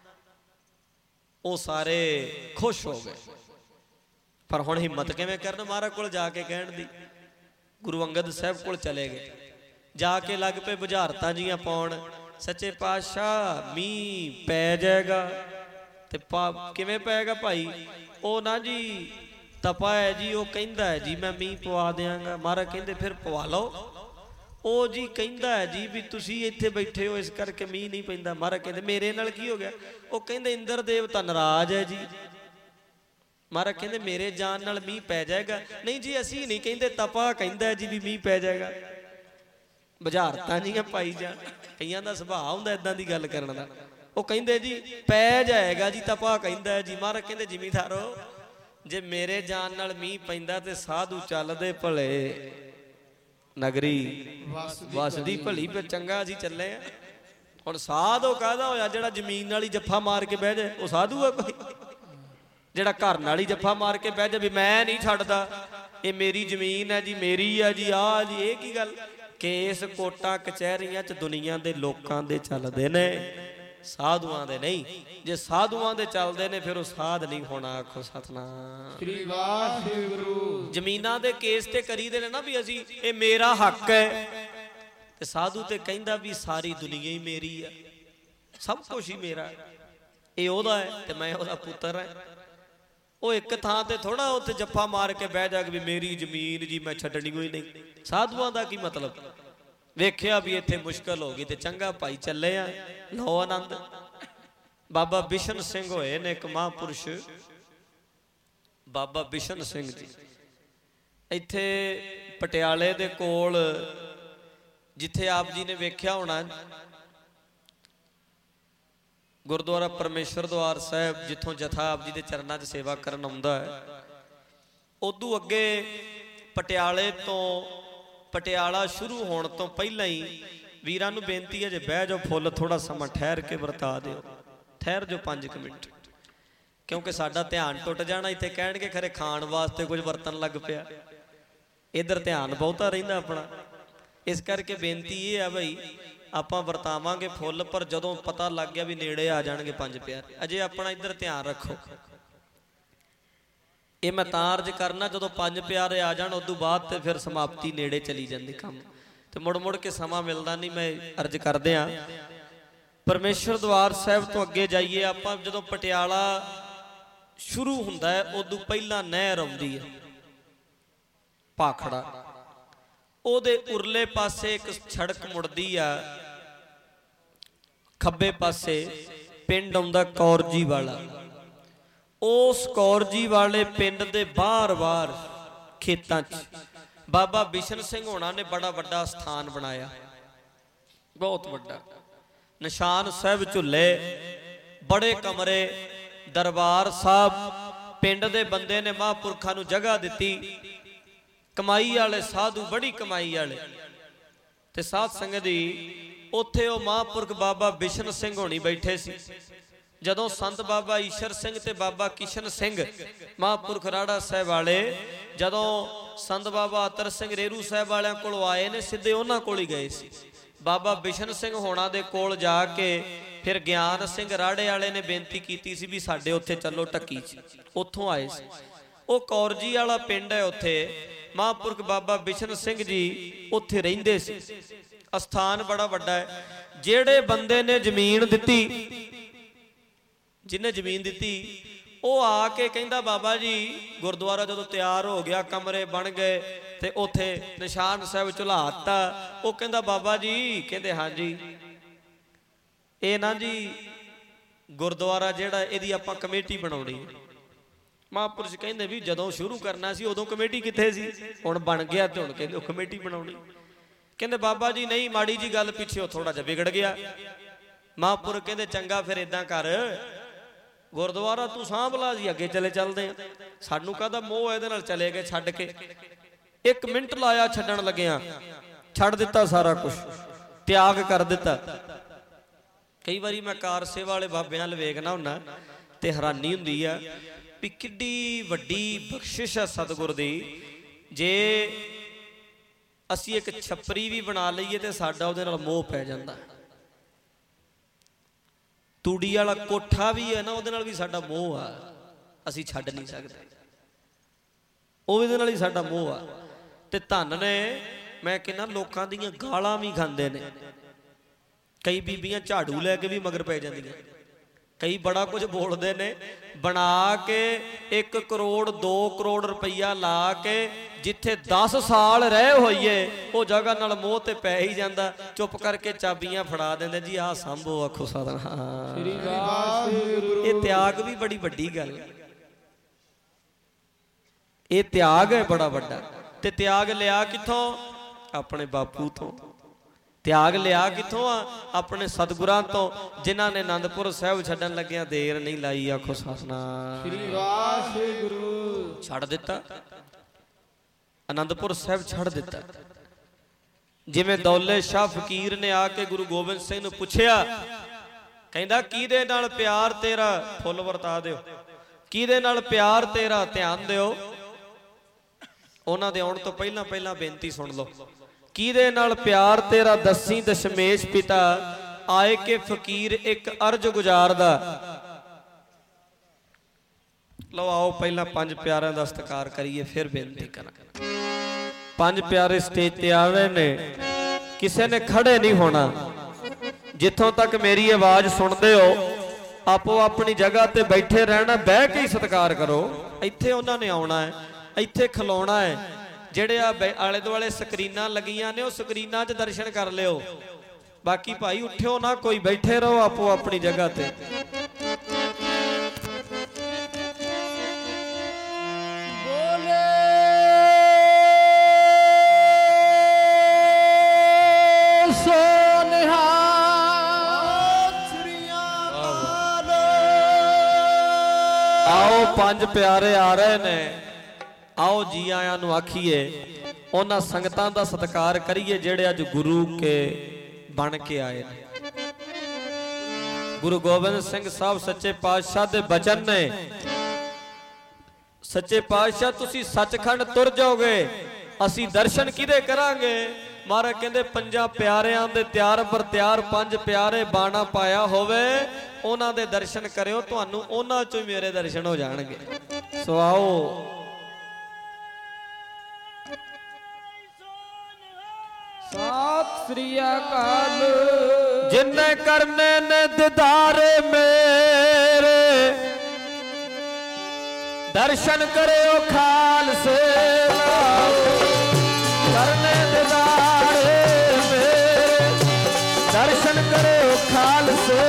ਉਹ ਸਾਰੇ ਖੁਸ਼ ਹੋ ਗਏ, ਪਰ ਹੁਣ ਹਿੰਮਤ ਕਿਵੇਂ ਕਰਨ ਮਹਾਰਾਜ ਕੋਲ ਜਾ ਕੇ ਕਹਿਣ ਦੀ? ਗੁਰੂ ਅੰਗਦ ਸਾਹਿਬ ਕੋਲ ਚਲੇ ਗਏ, ਜਾ ਕੇ ਲੱਗ ਪਏ ਬੁਝਾਰਤਾਂ ਜੀਆਂ ਪਾਉਣ। ਸੱਚੇ ਪਾਤਸ਼ਾਹ ਮੀਂਹ ਪੈ ਜਾਏਗਾ। ਤੇ ਪਾ ਕਿਵੇਂ ਪਏਗਾ ਭਾਈ? ਉਹ ਨਾ ਜੀ ਤਪਾ ਹੈ ਜੀ, ਉਹ ਕਹਿੰਦਾ ਹੈ ਜੀ ਮੈਂ ਮੀਂਹ ਪਵਾ ਦਿਆਂਗਾ। ਮਹਾਰਾਜ ਕਹਿੰਦੇ ਫਿਰ ਪਵਾ ਲਓ। ਉਹ ਜੀ ਕਹਿੰਦਾ ਹੈ ਜੀ ਵੀ ਤੁਸੀਂ ਇੱਥੇ ਬੈਠੇ ਹੋ ਇਸ ਕਰਕੇ ਮੀਂਹ ਨਹੀਂ ਪੈਂਦਾ। ਮਹਾਰਾਜ ਕਹਿੰਦੇ ਮੇਰੇ ਨਾਲ ਕੀ ਹੋ ਗਿਆ? ਉਹ ਕਹਿੰਦੇ ਇੰਦਰ ਦੇਵਤਾ ਨਾਰਾਜ਼ ਹੈ ਜੀ। ਮਹਾਰਾਜ ਕਹਿੰਦੇ ਮੇਰੇ ਜਾਣ ਨਾਲ ਮੀਂਹ ਪੈ ਜਾਏਗਾ? ਨਹੀਂ ਜੀ ਅਸੀਂ ਨਹੀਂ ਕਹਿੰਦੇ, ਤਪਾ ਕਹਿੰਦਾ ਜੀ ਵੀ ਮੀਂਹ ਪੈ ਜਾਏਗਾ। ਬੁਝਾਰਤਾਂ ਜੀਆਂ ਪਾਈ ਜਾਣ। ਕਈਆਂ ਦਾ ਸੁਭਾਅ ਹੁੰਦਾ ਇਦਾਂ ਦੀ ਗੱਲ ਕਰਨ ਦਾ। ਉਹ ਕਹਿੰਦੇ ਜੀ ਪੈ ਜਾਏਗਾ ਜੀ, ਤਪਾ ਕਹਿੰਦਾ ਜੀ। ਮਹਾਰਾਜ ਕਹਿੰਦੇ ਜ਼ਿਮੀਂਦਾਰੋ ਜੇ ਮੇਰੇ ਜਾਨ ਨਾਲ ਮੀਂਹ ਪੈਂਦਾ ਤੇ ਸਾਧੂ ਚੱਲਦੇ ਭਲੇ, ਨਗਰੀ ਵਸਦੀ ਭਲੀ। ਫਿਰ ਚੰਗਾ ਅਸੀਂ ਚੱਲੇ ਆ। ਹੁਣ ਸਾਧੂ ਕਾਹਦਾ ਹੋਇਆ? ਜਿਹੜਾ ਜ਼ਮੀਨ ਨਾਲ ਹੀ ਜੱਫਾ ਮਾਰ ਕੇ ਬਹਿ ਜਾਏ ਉਹ ਸਾਧੂ ਆ ਕੋਈ? ਜਿਹੜਾ ਘਰ ਨਾਲ ਹੀ ਜੱਫਾ ਮਾਰ ਕੇ ਬਹਿ ਜਾਏ ਵੀ ਮੈਂ ਨਹੀਂ ਛੱਡਦਾ, ਇਹ ਮੇਰੀ ਜ਼ਮੀਨ ਹੈ ਜੀ, ਮੇਰੀ ਆ ਜੀ, ਆਹ ਜੀ, ਇਹ ਕੀ ਗੱਲ? ਕੇਸ ਕੋਟਾਂ ਕਚਹਿਰੀਆਂ 'ਚ ਦੁਨੀਆ ਦੇ ਲੋਕਾਂ ਦੇ ਚੱਲਦੇ ਨੇ, ਸਾਧੂਆਂ ਦੇ ਨਹੀਂ। ਜੇ ਸਾਧੂਆਂ ਦੇ ਚੱਲਦੇ ਨੇ ਫਿਰ ਉਹ ਸਾਧ ਨਹੀਂ ਹੋਣਾ। ਆਖੋ ਸਤਨਾਮ ਸ੍ਰੀ ਵਾਹਿਗੁਰੂ। ਜ਼ਮੀਨਾਂ ਦੇ ਕੇਸ ਤੇ ਕਰੀਦੇ ਨੇ ਨਾ ਵੀ ਅਸੀਂ ਇਹ ਮੇਰਾ ਹੱਕ ਹੈ, ਤੇ ਸਾਧੂ ਤੇ ਕਹਿੰਦਾ ਵੀ ਸਾਰੀ ਦੁਨੀਆ ਹੀ ਮੇਰੀ ਆ, ਸਭ ਕੁਝ ਹੀ ਮੇਰਾ, ਇਹ ਉਹਦਾ ਹੈ ਤੇ ਮੈਂ ਉਹਦਾ ਪੁੱਤਰ ਹੈ। ਉਹ ਇੱਕ ਥਾਂ ਤੇ ਥੋੜਾ ਉੱਥੇ ਜੱਫਾ ਮਾਰ ਕੇ ਬਹਿ ਜਾ ਕੇ ਵੀ ਮੇਰੀ ਜ਼ਮੀਨ ਜੀ ਮੈਂ ਛੱਡਣੀ ਕੋਈ ਨਹੀਂ। ਸਾਧੂਆਂ ਦਾ ਕੀ ਮਤਲਬ? ਵੇਖਿਆ ਵੀ ਇੱਥੇ ਮੁਸ਼ਕਲ ਹੋ ਗਈ ਤੇ ਚੰਗਾ ਭਾਈ ਚੱਲੇ ਆ, ਲਓ ਆਨੰਦ। ਬਾਬਾ ਬਿਸ਼ਨ ਸਿੰਘ ਹੋਏ ਨੇ ਇੱਕ ਮਹਾਂਪੁਰਸ਼, ਬਾਬਾ ਬਿਸ਼ਨ ਸਿੰਘ ਜੀ। ਇੱਥੇ ਪਟਿਆਲੇ ਦੇ ਕੋਲ ਜਿੱਥੇ ਆਪ ਜੀ ਨੇ ਵੇਖਿਆ ਹੋਣਾ ਗੁਰਦੁਆਰਾ ਪਰਮੇਸ਼ਰ ਦਵਾਰ ਸਾਹਿਬ, ਜਿੱਥੋਂ ਜਥਾ ਆਪ ਜੀ ਦੇ ਚਰਨਾਂ 'ਚ ਸੇਵਾ ਕਰਨ ਆਉਂਦਾ ਹੈ, ਉਦੋਂ ਅੱਗੇ ਪਟਿਆਲੇ ਤੋਂ, ਪਟਿਆਲਾ ਸ਼ੁਰੂ ਹੋਣ ਤੋਂ ਪਹਿਲਾਂ ਹੀ ਵੀਰਾਂ ਨੂੰ ਬੇਨਤੀ ਹੈ ਜੇ ਬਹਿ ਜਾਓ ਫੁੱਲ, ਥੋੜਾ ਸਮਾਂ ਠਹਿਰ ਕੇ ਵਰਤਾ ਦਿਓ, ਠਹਿਰ ਜਾਓ ਪੰਜ ਕੁ ਮਿੰਟ, ਕਿਉਂਕਿ ਸਾਡਾ ਧਿਆਨ ਟੁੱਟ ਜਾਣਾ। ਇੱਥੇ ਕਹਿਣਗੇ ਖਰੇ ਖਾਣ ਵਾਸਤੇ ਕੁਝ ਵਰਤਣ ਲੱਗ ਪਿਆ, ਇੱਧਰ ਧਿਆਨ ਬਹੁਤਾ ਰਹਿੰਦਾ ਆਪਣਾ। ਇਸ ਕਰਕੇ ਬੇਨਤੀ ਇਹ ਆ ਬਈ ਆਪਾਂ ਵਰਤਾਵਾਂਗੇ ਫੁੱਲ, ਪਰ ਜਦੋਂ ਪਤਾ ਲੱਗ ਗਿਆ ਵੀ ਨੇੜੇ ਆ ਜਾਣਗੇ ਪੰਜ ਪਿਆਰੇ, ਅਜੇ ਆਪਣਾ ਇੱਧਰ ਧਿਆਨ ਰੱਖੋ। ਇਹ ਮੈਂ ਤਾਂ ਅਰਜ਼ ਕਰਨਾ ਜਦੋਂ ਪੰਜ ਪਿਆਰੇ ਆ ਜਾਣ ਉਦੋਂ ਬਾਅਦ ਤੇ ਫਿਰ ਸਮਾਪਤੀ ਨੇੜੇ ਚਲੀ ਜਾਂਦੀ ਕੰਮ, ਤੇ ਮੁੜ ਮੁੜ ਕੇ ਸਮਾਂ ਮਿਲਦਾ ਨਹੀਂ। ਮੈਂ ਅਰਜ਼ ਕਰਦੇ ਆ ਪਰਮੇਸ਼ਰ ਦਵਾਰ ਸਾਹਿਬ ਤੋਂ ਅੱਗੇ ਜਾਈਏ ਆਪਾਂ। ਜਦੋਂ ਪਟਿਆਲਾ ਸ਼ੁਰੂ ਹੁੰਦਾ ਹੈ ਉਦੋਂ ਪਹਿਲਾਂ ਨਹਿਰ ਆਉਂਦੀ ਹੈ ਭਾਖੜਾ, ਉਹਦੇ ਉਰਲੇ ਪਾਸੇ ਇੱਕ ਸੜਕ ਮੁੜਦੀ ਆ, ਖੱਬੇ ਪਾਸੇ ਪਿੰਡ ਆਉਂਦਾ ਕੌਰਜੀ ਵਾਲਾ। ਉਸ ਕੌਰਜੀ ਵਾਲੇ ਪਿੰਡ ਦੇ ਬਾਹਰ-ਬਾਹਰ ਖੇਤਾਂ 'ਚ ਬਾਬਾ ਬਿਸ਼ਨ ਸਿੰਘ ਹੋਣਾ ਨੇ ਬੜਾ ਵੱਡਾ ਸਥਾਨ ਬਣਾਇਆ, ਬਹੁਤ ਵੱਡਾ। ਨਿਸ਼ਾਨ ਸਾਹਿਬ ਝੁੱਲੇ, ਬੜੇ ਕਮਰੇ, ਦਰਬਾਰ ਸਾਹਿਬ। ਪਿੰਡ ਦੇ ਬੰਦੇ ਨੇ ਮਹਾਂਪੁਰਖਾਂ ਨੂੰ ਜਗ੍ਹਾ ਦਿੱਤੀ, ਕਮਾਈ ਵਾਲੇ ਸਾਧੂ, ਬੜੀ ਕਮਾਈ ਵਾਲੇ। ਤੇ ਸਾਧ ਸੰਗਤ ਦੀ ਉੱਥੇ ਉਹ ਮਹਾਂਪੁਰਖ ਬਾਬਾ ਬਿਸ਼ਨ ਸਿੰਘ ਹੋਣੀ ਬੈਠੇ ਸੀ। ਜਦੋਂ ਸੰਤ ਬਾਬਾ ਈਸ਼ਰ ਸਿੰਘ ਤੇ ਬਾਬਾ ਕਿਸ਼ਨ ਸਿੰਘ ਮਹਾਂਪੁਰਖ ਰਾੜਾ ਸਾਹਿਬ ਵਾਲੇ, ਜਦੋਂ ਸੰਤ ਬਾਬਾ ਅਤਰ ਸਿੰਘ ਰੇਰੂ ਸਾਹਿਬ ਵਾਲਿਆਂ ਕੋਲ ਆਏ ਨੇ, ਸਿੱਧੇ ਉਹਨਾਂ ਕੋਲ ਹੀ ਗਏ ਸੀ। ਬਾਬਾ ਬਿਸ਼ਨ ਸਿੰਘ ਹੋਣਾ ਦੇ ਕੋਲ ਜਾ ਕੇ ਫਿਰ ਗਿਆਨ ਸਿੰਘ ਰਾੜੇ ਵਾਲੇ ਨੇ ਬੇਨਤੀ ਕੀਤੀ ਸੀ ਵੀ ਸਾਡੇ ਉੱਥੇ ਚੱਲੋ ਢੱਕੀ 'ਚ, ਉੱਥੋਂ ਆਏ ਸੀ। ਉਹ ਕੌਰਜੀ ਵਾਲਾ ਪਿੰਡ ਹੈ, ਉੱਥੇ ਮਹਾਂਪੁਰਖ ਬਾਬਾ ਬਿਸ਼ਨ ਸਿੰਘ ਜੀ ਉੱਥੇ ਰਹਿੰਦੇ ਸੀ। ਅਸਥਾਨ ਬੜਾ ਵੱਡਾ ਹੈ। ਜਿਹੜੇ ਬੰਦੇ ਨੇ ਜ਼ਮੀਨ ਦਿੱਤੀ, ਜਿਹਨੇ ਜ਼ਮੀਨ ਦਿੱਤੀ, ਉਹ ਆ ਕੇ ਕਹਿੰਦਾ ਬਾਬਾ ਜੀ ਗੁਰਦੁਆਰਾ ਜਦੋਂ ਤਿਆਰ ਹੋ ਗਿਆ, ਕਮਰੇ ਬਣ ਗਏ ਤੇ ਉੱਥੇ ਨਿਸ਼ਾਨ ਸਾਹਿਬ ਝੁਲਾਤਾ। ਉਹ ਕਹਿੰਦਾ ਬਾਬਾ ਜੀ, ਕਹਿੰਦੇ ਹਾਂਜੀ, ਇਹ ਨਾ ਜੀ ਗੁਰਦੁਆਰਾ ਜਿਹੜਾ ਇਹਦੀ ਆਪਾਂ ਕਮੇਟੀ ਬਣਾਉਣੀ। ਮਹਾਂਪੁਰਸ਼ ਕਹਿੰਦੇ ਵੀ ਜਦੋਂ ਸ਼ੁਰੂ ਕਰਨਾ ਸੀ ਉਦੋਂ ਕਮੇਟੀ ਕਿੱਥੇ ਸੀ, ਹੁਣ ਬਣ ਗਿਆ ਤੇ ਹੁਣ ਕਹਿੰਦੇ ਉਹ ਕਮੇਟੀ ਬਣਾਉਣੀ। ਕਹਿੰਦੇ ਬਾਬਾ ਜੀ ਨਹੀਂ, ਮਾੜੀ ਜੀ ਗੱਲ ਪਿੱਛੇ ਉਹ ਥੋੜਾ ਜਿਹਾ ਵਿਗੜ ਗਿਆ। ਮਹਾਂਪੁਰਖ ਕਹਿੰਦੇ ਚੰਗਾ ਫਿਰ ਇਦਾਂ ਕਰ, ਗੁਰਦੁਆਰਾ ਤੂੰ ਸਾਂਭ ਲਾ ਜੀ, ਅੱਗੇ ਚਲੇ ਚੱਲਦੇ ਆ, ਸਾਨੂੰ ਕਾਹਦਾ ਮੋਹ, ਇਹਦੇ ਨਾਲ ਚਲੇ ਗਏ ਛੱਡ ਕੇ। ਇੱਕ ਮਿੰਟ ਲਾਇਆ ਛੱਡਣ ਲੱਗਿਆ, ਛੱਡ ਦਿੱਤਾ ਸਾਰਾ ਕੁਝ, ਤਿਆਗ ਕਰ ਦਿੱਤਾ। ਕਈ ਵਾਰੀ ਮੈਂ ਕਾਰ ਸੇਵਾ ਵਾਲੇ ਬਾਬਿਆਂ ਵੱਲ ਵੇਖਣਾ ਹੁੰਦਾ ਤੇ ਹੈਰਾਨੀ ਹੁੰਦੀ ਆ ਵੀ ਕਿੱਡੀ ਵੱਡੀ ਬਖਸ਼ਿਸ਼ ਹੈ ਸਤਿਗੁਰ ਦੀ। ਜੇ ਅਸੀਂ ਇੱਕ ਛੱਪਰੀ ਵੀ ਬਣਾ ਲਈਏ ਤੇ ਸਾਡਾ ਉਹਦੇ ਨਾਲ ਮੋਹ ਪੈ ਜਾਂਦਾ। ਤੂੜੀ ਵਾਲਾ ਕੋਠਾ ਵੀ ਹੈ ਨਾ, ਉਹਦੇ ਨਾਲ ਵੀ ਸਾਡਾ ਮੋਹ ਆ, ਅਸੀਂ ਛੱਡ ਨਹੀਂ ਸਕਦੇ, ਉਹਦੇ ਨਾਲ ਹੀ ਸਾਡਾ ਮੋਹ ਆ। ਤੇ ਧੰਨ ਨੇ, ਮੈਂ ਕਹਿੰਦਾ ਲੋਕਾਂ ਦੀਆਂ ਗਾਲਾਂ ਵੀ ਖਾਂਦੇ ਨੇ। ਕਈ ਬੀਬੀਆਂ ਝਾੜੂ ਲੈ ਕੇ ਵੀ ਮਗਰ ਪੈ ਜਾਂਦੀਆਂ, ਕਈ ਬੜਾ ਕੁਝ ਬੋਲਦੇ ਨੇ। ਬਣਾ ਕੇ ਇੱਕ ਕਰੋੜ ਦੋ ਕਰੋੜ ਰੁਪਈਆ ਲਾ ਕੇ ਜਿੱਥੇ ਦਸ ਸਾਲ ਰਹਿ ਹੋਈਏ, ਉਹ ਜਗ੍ਹਾ ਨਾਲ ਮੋਹ ਤੇ ਪੈ ਹੀ ਜਾਂਦਾ। ਚੁੱਪ ਕਰਕੇ ਚਾਬੀਆਂ ਫੜਾ ਦਿੰਦੇ ਜੀ, ਆਹ ਸੰਭੋ। ਆਖੋ ਸਤਿਨਾਮ। ਇਹ ਤਿਆਗ ਵੀ ਬੜੀ ਵੱਡੀ ਗੱਲ, ਇਹ ਤਿਆਗ ਹੈ ਬੜਾ ਵੱਡਾ। ਤੇ ਤਿਆਗ ਲਿਆ ਕਿੱਥੋਂ? ਆਪਣੇ ਬਾਪੂ ਤੋਂ। त्याग लिया किथों आ? अपने सतगुरां तो, जिन्हां ने आनंदपुर साहिब छड्डण लग्गियां देर नहीं लाई। आखो सतनाम श्री वाहिगुरु। छड़ दिता, आनंदपुर साहिब छड़ दिता। जिवें दौले शाह फकीर ने आके गुरु गोबिंद सिंह नूं पुछया, कहंदा किहदे नाल प्यार तेरा? फुल वरता दिओ। किहदे नाल प्यार तेरा? ध्यान दिओ। उन्हां दे आउण तो पहिलां पहिलां बेनती सुण लो। किहदे नाल प्यार तेरा? दसी दशमेश पिता आए के फकीर एक अर्ज गुजारदा। लो आओ पहला पंज प्यारिਆਂ ਦਾ ਸਤਿਕਾਰ करिए फिर बेनती करा। पंज प्यारे स्टेज ते आ रहे ने, किसी ने खड़े नहीं होना। जिथों तक मेरी आवाज सुनते हो आपो अपनी जगह ते बैठे रहना, बह के ही सत्कार करो। इत्थे उन्होंने आउणा है, इत्थे खलोना है। ਜਿਹੜੇ ਆ ਆਲੇ ਦੁਆਲੇ ਸਕਰੀਨਾਂ ਲੱਗੀਆਂ ਨੇ, ਉਹ ਸਕਰੀਨਾਂ 'ਚ ਦਰਸ਼ਨ ਕਰ ਲਿਓ। ਬਾਕੀ ਭਾਈ ਉੱਠਿਓ ਨਾ, ਕੋਈ ਬੈਠੇ ਰਹੋ ਆਪੋ ਆਪਣੀ ਜਗ੍ਹਾ ਤੇ। ਬੋਲੇ ਸੋ ਨਿਹਾਲ ਸ੍ਰੀ ਅਕਾਲ। आओ पंज प्यारे आ रहे ने, आओ जी आया नूं आखीए, उन्हां संगतां दा सत्कार करिए जिहड़े अज गुरु के बन के आए ने। गुरु गोबिंद सिंह साहब सच्चे पातशाह दे बचन ने, सच्चे पातशाह तुसी सचखंड तुर जाओगे, असी दर्शन किदे करांगे? महाराज कहंदे पंजां प्यारिਆਂ दे ਤਿਆਰ पर ਤਿਆਰ पंज प्यारे बाणा पाया होवे, उन्हां दे दर्शन करियो, तुहानूं उन्हां चों मेरे दर्शन हो जाणगे। सो आओ सत श्री अकाल। जिन्ने करने ने दीदारे मेरे, दर्शन करे ओ खालसे। करने दीदारे मेरे, दर्शन करे ओ खालसे।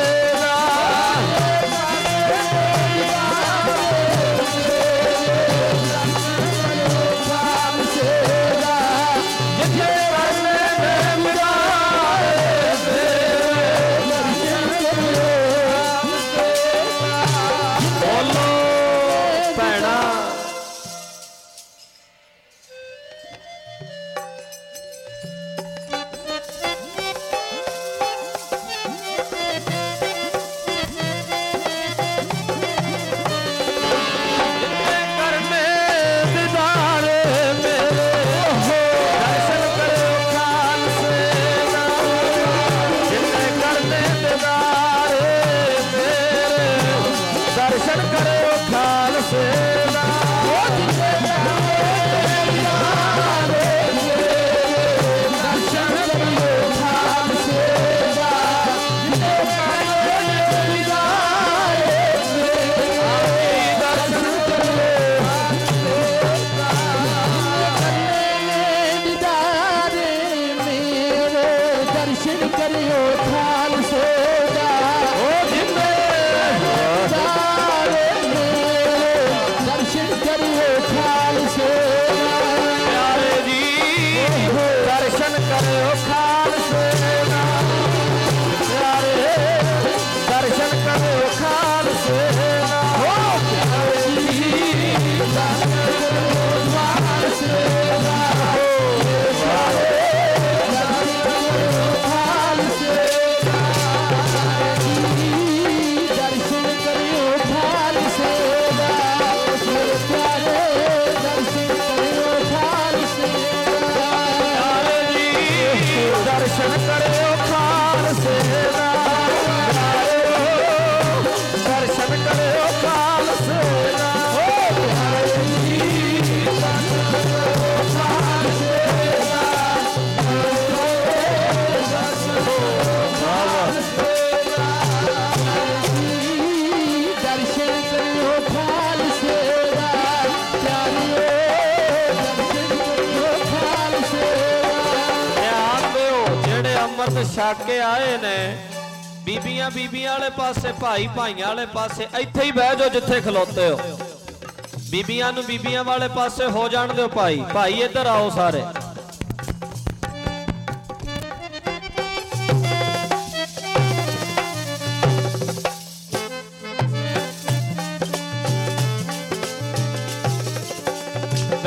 छक के आए ने बीबियां बीबियां वाले पासे, भाई भाइयां वाले पासे, इत्थे ही बह जाओ जिथे खलोते हो। बीबियां नूं बीबियां वाले पासे हो जाण दो, भाई भाई इधर आओ सारे।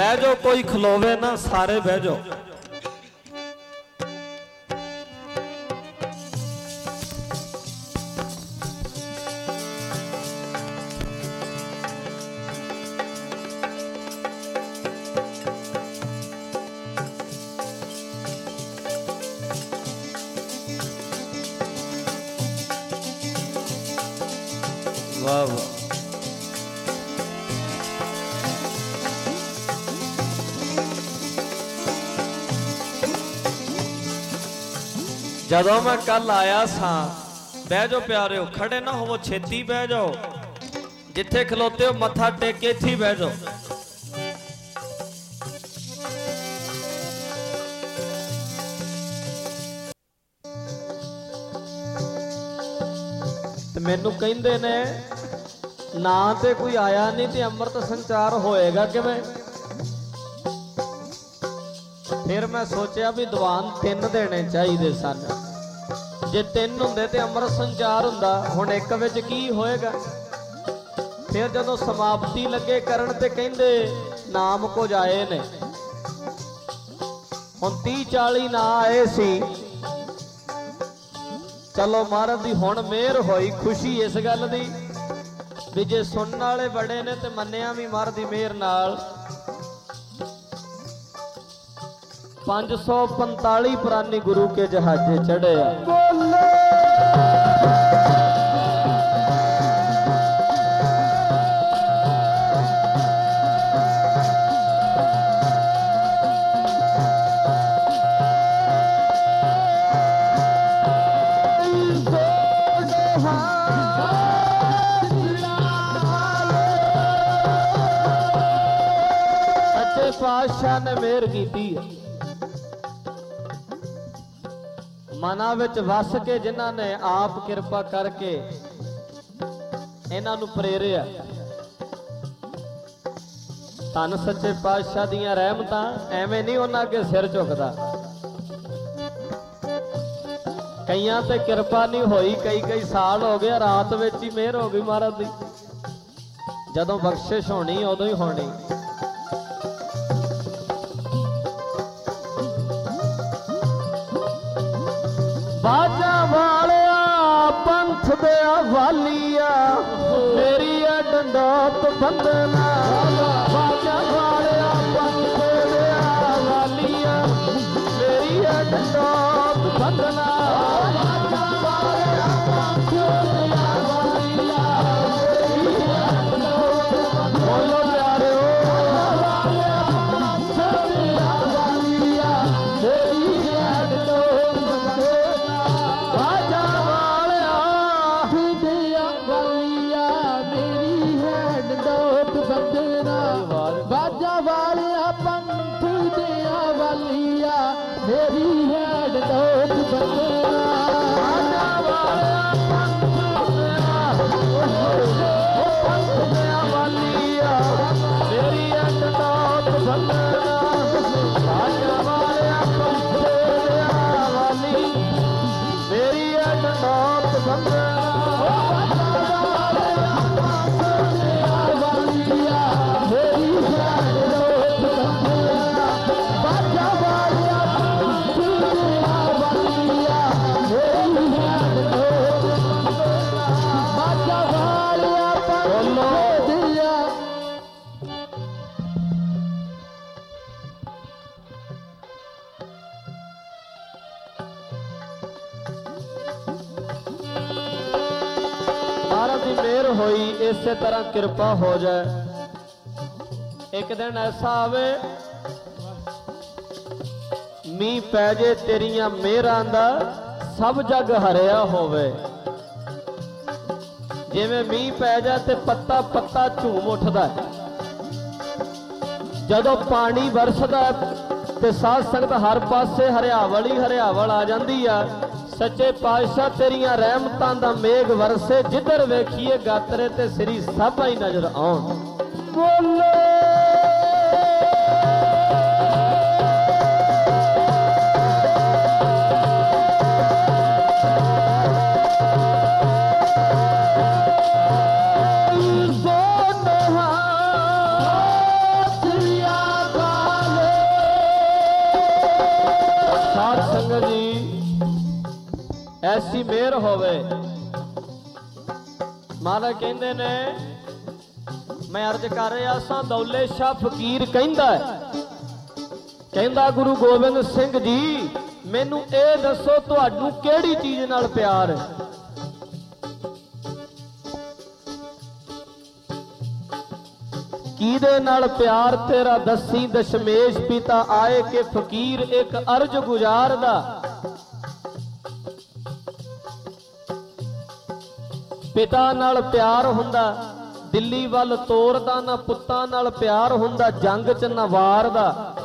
ਬਹਿ ਜਾਓ, ਕੋਈ ਖਲੋਵੇ ਨਾ, ਸਾਰੇ ਬਹਿ ਜਾਓ। ਵਾਹ ਵਾਹ। ਜਦੋਂ ਮੈਂ ਕੱਲ ਆਇਆ ਸਾਂ, ਬਹਿ ਜਾਓ ਪਿਆਰਿਓ, ਖੜੇ ਨਾ ਹੋਵੋ, ਛੇਤੀ ਬਹਿ ਜਾਓ। ਜਿੱਥੇ ਖਲੋਤੇ ਹੋ ਮੱਥਾ ਟੇਕ ਕੇ ਇੱਥੇ ਬਹਿ ਜਾਓ। ਤੇ ਮੈਨੂੰ ਕਹਿੰਦੇ ਨੇ ਨਾ ਤੇ ਕੋਈ ਆਇਆ ਨਹੀਂ ਤੇ ਅੰਮ੍ਰਿਤ ਸੰਚਾਰ ਹੋਏਗਾ ਕਿਵੇਂ? ਫਿਰ ਮੈਂ ਸੋਚਿਆ ਵੀ ਦੀਵਾਨ ਤਿੰਨ ਦੇਣੇ ਚਾਹੀਦੇ ਸਨ। ਜੇ ਤਿੰਨ ਹੁੰਦੇ ਤੇ ਅੰਮ੍ਰਿਤ ਸੰਚਾਰ ਹੁੰਦਾ। ਹੁਣ ਇੱਕ ਵਿੱਚ ਕੀ ਹੋਏਗਾ? ਫਿਰ ਜਦੋਂ ਸਮਾਪਤੀ ਲੱਗੇ ਕਰਨ ਤੇ ਕਹਿੰਦੇ ਨਾਮ ਕੁਝ ਆਏ ਨੇ। ਹੁਣ ਤੀਹ ਚਾਲੀ ਨਾ ਆਏ ਸੀ। ਚਲੋ ਮਹਾਰਾਜ ਦੀ ਹੁਣ ਮਿਹਰ ਹੋਈ, ਖੁਸ਼ੀ ਇਸ ਗੱਲ ਦੀ ਵੀ ਜੇ ਸੁਣਨ ਵਾਲੇ ਬੜੇ ਨੇ ਤੇ ਮੰਨਿਆ ਵੀ ਮਹਾਰਾਜ ਦੀ ਮਿਹਰ ਨਾਲ ਪੰਜ ਸੌ ਪੰਤਾਲੀ ਪ੍ਰਾਨੀ ਗੁਰੂ ਕੇ ਜਹਾਜ਼ੇ ਚੜੇ ਆ। ਸੱਚੇ ਪਾਤਸ਼ਾਹ ਨੇ ਮਿਹਰ ਕੀਤੀ ਹੈ। ਮਨਾਂ ਵਿੱਚ ਵਸ ਕੇ ਜਿਨ੍ਹਾਂ ਨੇ ਆਪ ਕਿਰਪਾ ਕਰਕੇ ਇਹਨਾਂ ਨੂੰ ਪ੍ਰੇਰਿਆ। ਧੰਨ ਸੱਚੇ ਪਾਤਸ਼ਾਹ ਦੀਆਂ ਰਹਿਮਤਾਂ, ਐਵੇਂ ਨਹੀਂ ਉਹਨਾਂ ਅੱਗੇ ਸਿਰ ਝੁਕਦਾ। ਕਈਆਂ ਤੇ ਕਿਰਪਾ ਨਹੀਂ ਹੋਈ, ਕਈ ਕਈ ਸਾਲ ਹੋ ਗਏ, ਰਾਤ ਵਿੱਚ ਹੀ ਮਿਹਰ ਹੋ ਗਈ ਮਹਾਰਾਜ ਦੀ। ਜਦੋਂ ਬਖਸ਼ਿਸ਼ ਹੋਣੀ ਉਦੋਂ ਹੀ ਹੋਣੀ। ਬਾਜਾਂ ਵਾਲਿਆ ਪੰਥ ਦੇ ਵਾਲੀਆ, ਮੇਰੀ ਆ ਡੰਡੋਤ ਬੰਦਨਾ। ਬਾਜਾਂ ਵਾਲਿਆ ਪੰਥ ਦੇ ਵਾਲੀਆ, ਮੇਰੀ ਆ ਡੰਡੋਤ ਬੰਦਨਾ। ਬਾਜਾਂ ਵਾਲਿਆ ਪੰਥ ਦੇ ਵਾਲੀਆ, ਮੇਰੀ ਆ ਡੰਡੋਤ ਬੰਦਨਾ। ਬੋਲੋ ਪਿਆਰਿਓ, ਪੰਥ ਦੇ ਵਾਲੀਆ, ਮੇਰੀ ਆ ਡੰਡੋਤ ਬੰਦਨਾ। ਬਾਜਾਂ ਵਾਲਿਆ ਪੰਥ ਦਿਆਂ ਵਾਲੀਆ, ਮੇਰੀ ਹੈ ਡੰਡੋਤ ਬੰਦਨਾ। ਬਾਜਾਂ ਵਾਲਿਆ ਪੰਥ ਦਿਆਂ ਪੰਥ ਦਿਆਂ ਵਾਲੀਆ, ਮੇਰੀ ਹੈ ਡੰਡੋਤ ਬੰਦਨਾ। ਬਾਜਾਂ ਵਾਲਿਆ ਪੰਥ ਦਿਆਂ ਵਾਲੀ, ਮੇਰੀ ਹੈ ਡੰਡੋਤ ਬੰਦਨਾ। ਮਹਾਰਾਜ ਦੀ ਮਿਹਰ ਹੋਈ, ਇਸੇ ਤਰ੍ਹਾਂ ਕਿਰਪਾ ਹੋ ਜਾਏ। ਇੱਕ ਦਿਨ ਐਸਾ ਆਵੇ ਮੀਂਹ ਪੈ ਜੇ ਤੇਰੀਆਂ ਮਿਹਰਾਂ ਦਾ, ਸਭ ਜਗ ਹਰਿਆ ਹੋਵੇ। ਜਿਵੇਂ ਮੀਂਹ ਪੈ ਜਾ ਤੇ ਪੱਤਾ ਪੱਤਾ ਝੂਮ ਉੱਠਦਾ, ਜਦੋਂ ਪਾਣੀ ਵਰਸਦਾ ਤੇ ਸਾਧ ਸੰਗਤ ਹਰ ਪਾਸੇ ਹਰਿਆਵਲ ਹੀ ਹਰਿਆਵਲ ਆ ਜਾਂਦੀ ਆ। ਸੱਚੇ ਪਾਤਸ਼ਾਹ ਤੇਰੀਆਂ ਰਹਿਮਤਾਂ ਦਾ ਮੇਘ ਵਰਸੇ, ਜਿੱਧਰ ਵੇਖੀਏ ਗਾਤਰੇ ਤੇ ਸ੍ਰੀ ਸਭਾ ਹੀ ਨਜ਼ਰ ਆਉਣ। ਬੋਲੇ ਸੋਨਹਾ ਸ੍ਰੀ ਅਕਾਲ। ਐਸੀ ਮਿਹਰ ਹੋਵੇ। ਮਹਾਰਾਜ ਕਹਿੰਦੇ ਨੇ, ਮੈਂ ਅਰਜ਼ ਕਰ ਰਿਹਾ ਸਾਂ, ਦੌਲੇ ਸ਼ਾਹ ਫਕੀਰ ਕਹਿੰਦਾ ਕਹਿੰਦਾ ਗੁਰੂ ਗੋਬਿੰਦ ਸਿੰਘ ਜੀ ਮੈਨੂੰ ਇਹ ਦੱਸੋ ਤੁਹਾਨੂੰ ਕਿਹੜੀ ਚੀਜ਼ ਨਾਲ ਪਿਆਰ ਹੈ? ਕਿਹਦੇ ਨਾਲ ਪਿਆਰ ਤੇਰਾ ਦੱਸੀ ਦਸ਼ਮੇਸ਼ ਪਿਤਾ ਆਏ ਕਿ ਫਕੀਰ ਇੱਕ ਅਰਜ ਗੁਜ਼ਾਰਦਾ। ਪਿਤਾ ਨਾਲ ਪਿਆਰ ਹੁੰਦਾ ਦਿੱਲੀ ਵੱਲ ਤੋਰਦਾ, ਨਾ ਪੁੱਤਾਂ ਨਾਲ ਪਿਆਰ ਹੁੰਦਾ ਜੰਗ ਚ ਨਾ ਵਾਰਦਾ।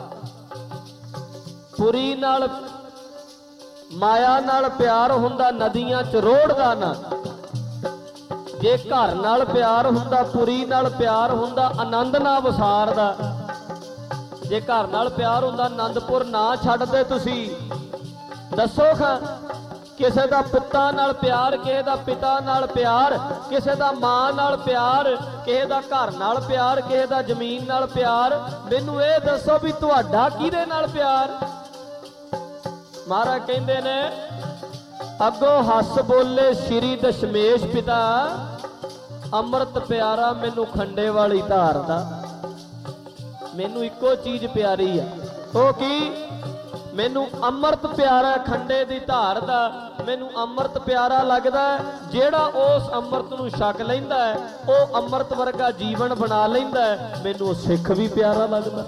ਪੁਰੀ ਨਾਲ ਮਾਇਆ ਨਾਲ ਪਿਆਰ ਹੁੰਦਾ ਨਦੀਆਂ ਚ ਰੋੜਦਾ ਨਾ। ਜੇ ਘਰ ਨਾਲ ਪਿਆਰ ਹੁੰਦਾ ਪੁਰੀ ਨਾਲ ਪਿਆਰ ਹੁੰਦਾ ਆਨੰਦ ਨਾ ਵਸਾਰਦਾ। ਜੇ ਘਰ ਨਾਲ ਪਿਆਰ ਹੁੰਦਾ ਆਨੰਦਪੁਰ ਨਾ ਛੱਡਦੇ ਤੁਸੀਂ। ਦੱਸੋ ਖਾਂ ਕਿਸੇ ਦਾ ਪੁੱਤਾਂ ਨਾਲ ਪਿਆਰ, ਕਿਸੇ ਦਾ ਪਿਤਾ ਨਾਲ ਪਿਆਰ, ਕਿਸੇ ਦਾ ਮਾਂ ਨਾਲ ਪਿਆਰ, ਕਿਸੇ ਦਾ ਘਰ ਨਾਲ ਪਿਆਰ, ਕਿਸੇ ਦਾ ਜ਼ਮੀਨ ਨਾਲ ਪਿਆਰ। ਮੈਨੂੰ ਇਹ ਦੱਸੋ ਵੀ ਤੁਹਾਡਾ ਕਿਹਦੇ ਨਾਲ ਪਿਆਰ? ਮਹਾਰਾਜ ਕਹਿੰਦੇ ਨੇ ਅੱਗੋਂ ਹੱਸ ਬੋਲੇ ਸ਼੍ਰੀ ਦਸ਼ਮੇਸ਼ ਪਿਤਾ, ਅੰਮ੍ਰਿਤ ਪਿਆਰਾ ਮੈਨੂੰ ਖੰਡੇ ਵਾਲੀ ਧਾਰ ਦਾ। ਮੈਨੂੰ ਇੱਕੋ ਚੀਜ਼ ਪਿਆਰੀ ਆ, ਉਹ ਕੀ? ਮੈਨੂੰ ਅੰਮ੍ਰਿਤ ਪਿਆਰਾ ਖੰਡੇ ਦੀ ਧਾਰ ਦਾ। ਮੈਨੂੰ ਅੰਮ੍ਰਿਤ ਪਿਆਰਾ ਲੱਗਦਾ ਜਿਹੜਾ ਉਸ ਅੰਮ੍ਰਿਤ ਨੂੰ ਛਕ ਲੈਂਦਾ ਉਹ ਅੰਮ੍ਰਿਤ ਵਰਗਾ ਜੀਵਨ ਬਣਾ ਲੈਂਦਾ। ਮੈਨੂੰ ਉਹ ਸਿੱਖ ਵੀ ਪਿਆਰਾ ਲੱਗਦਾ।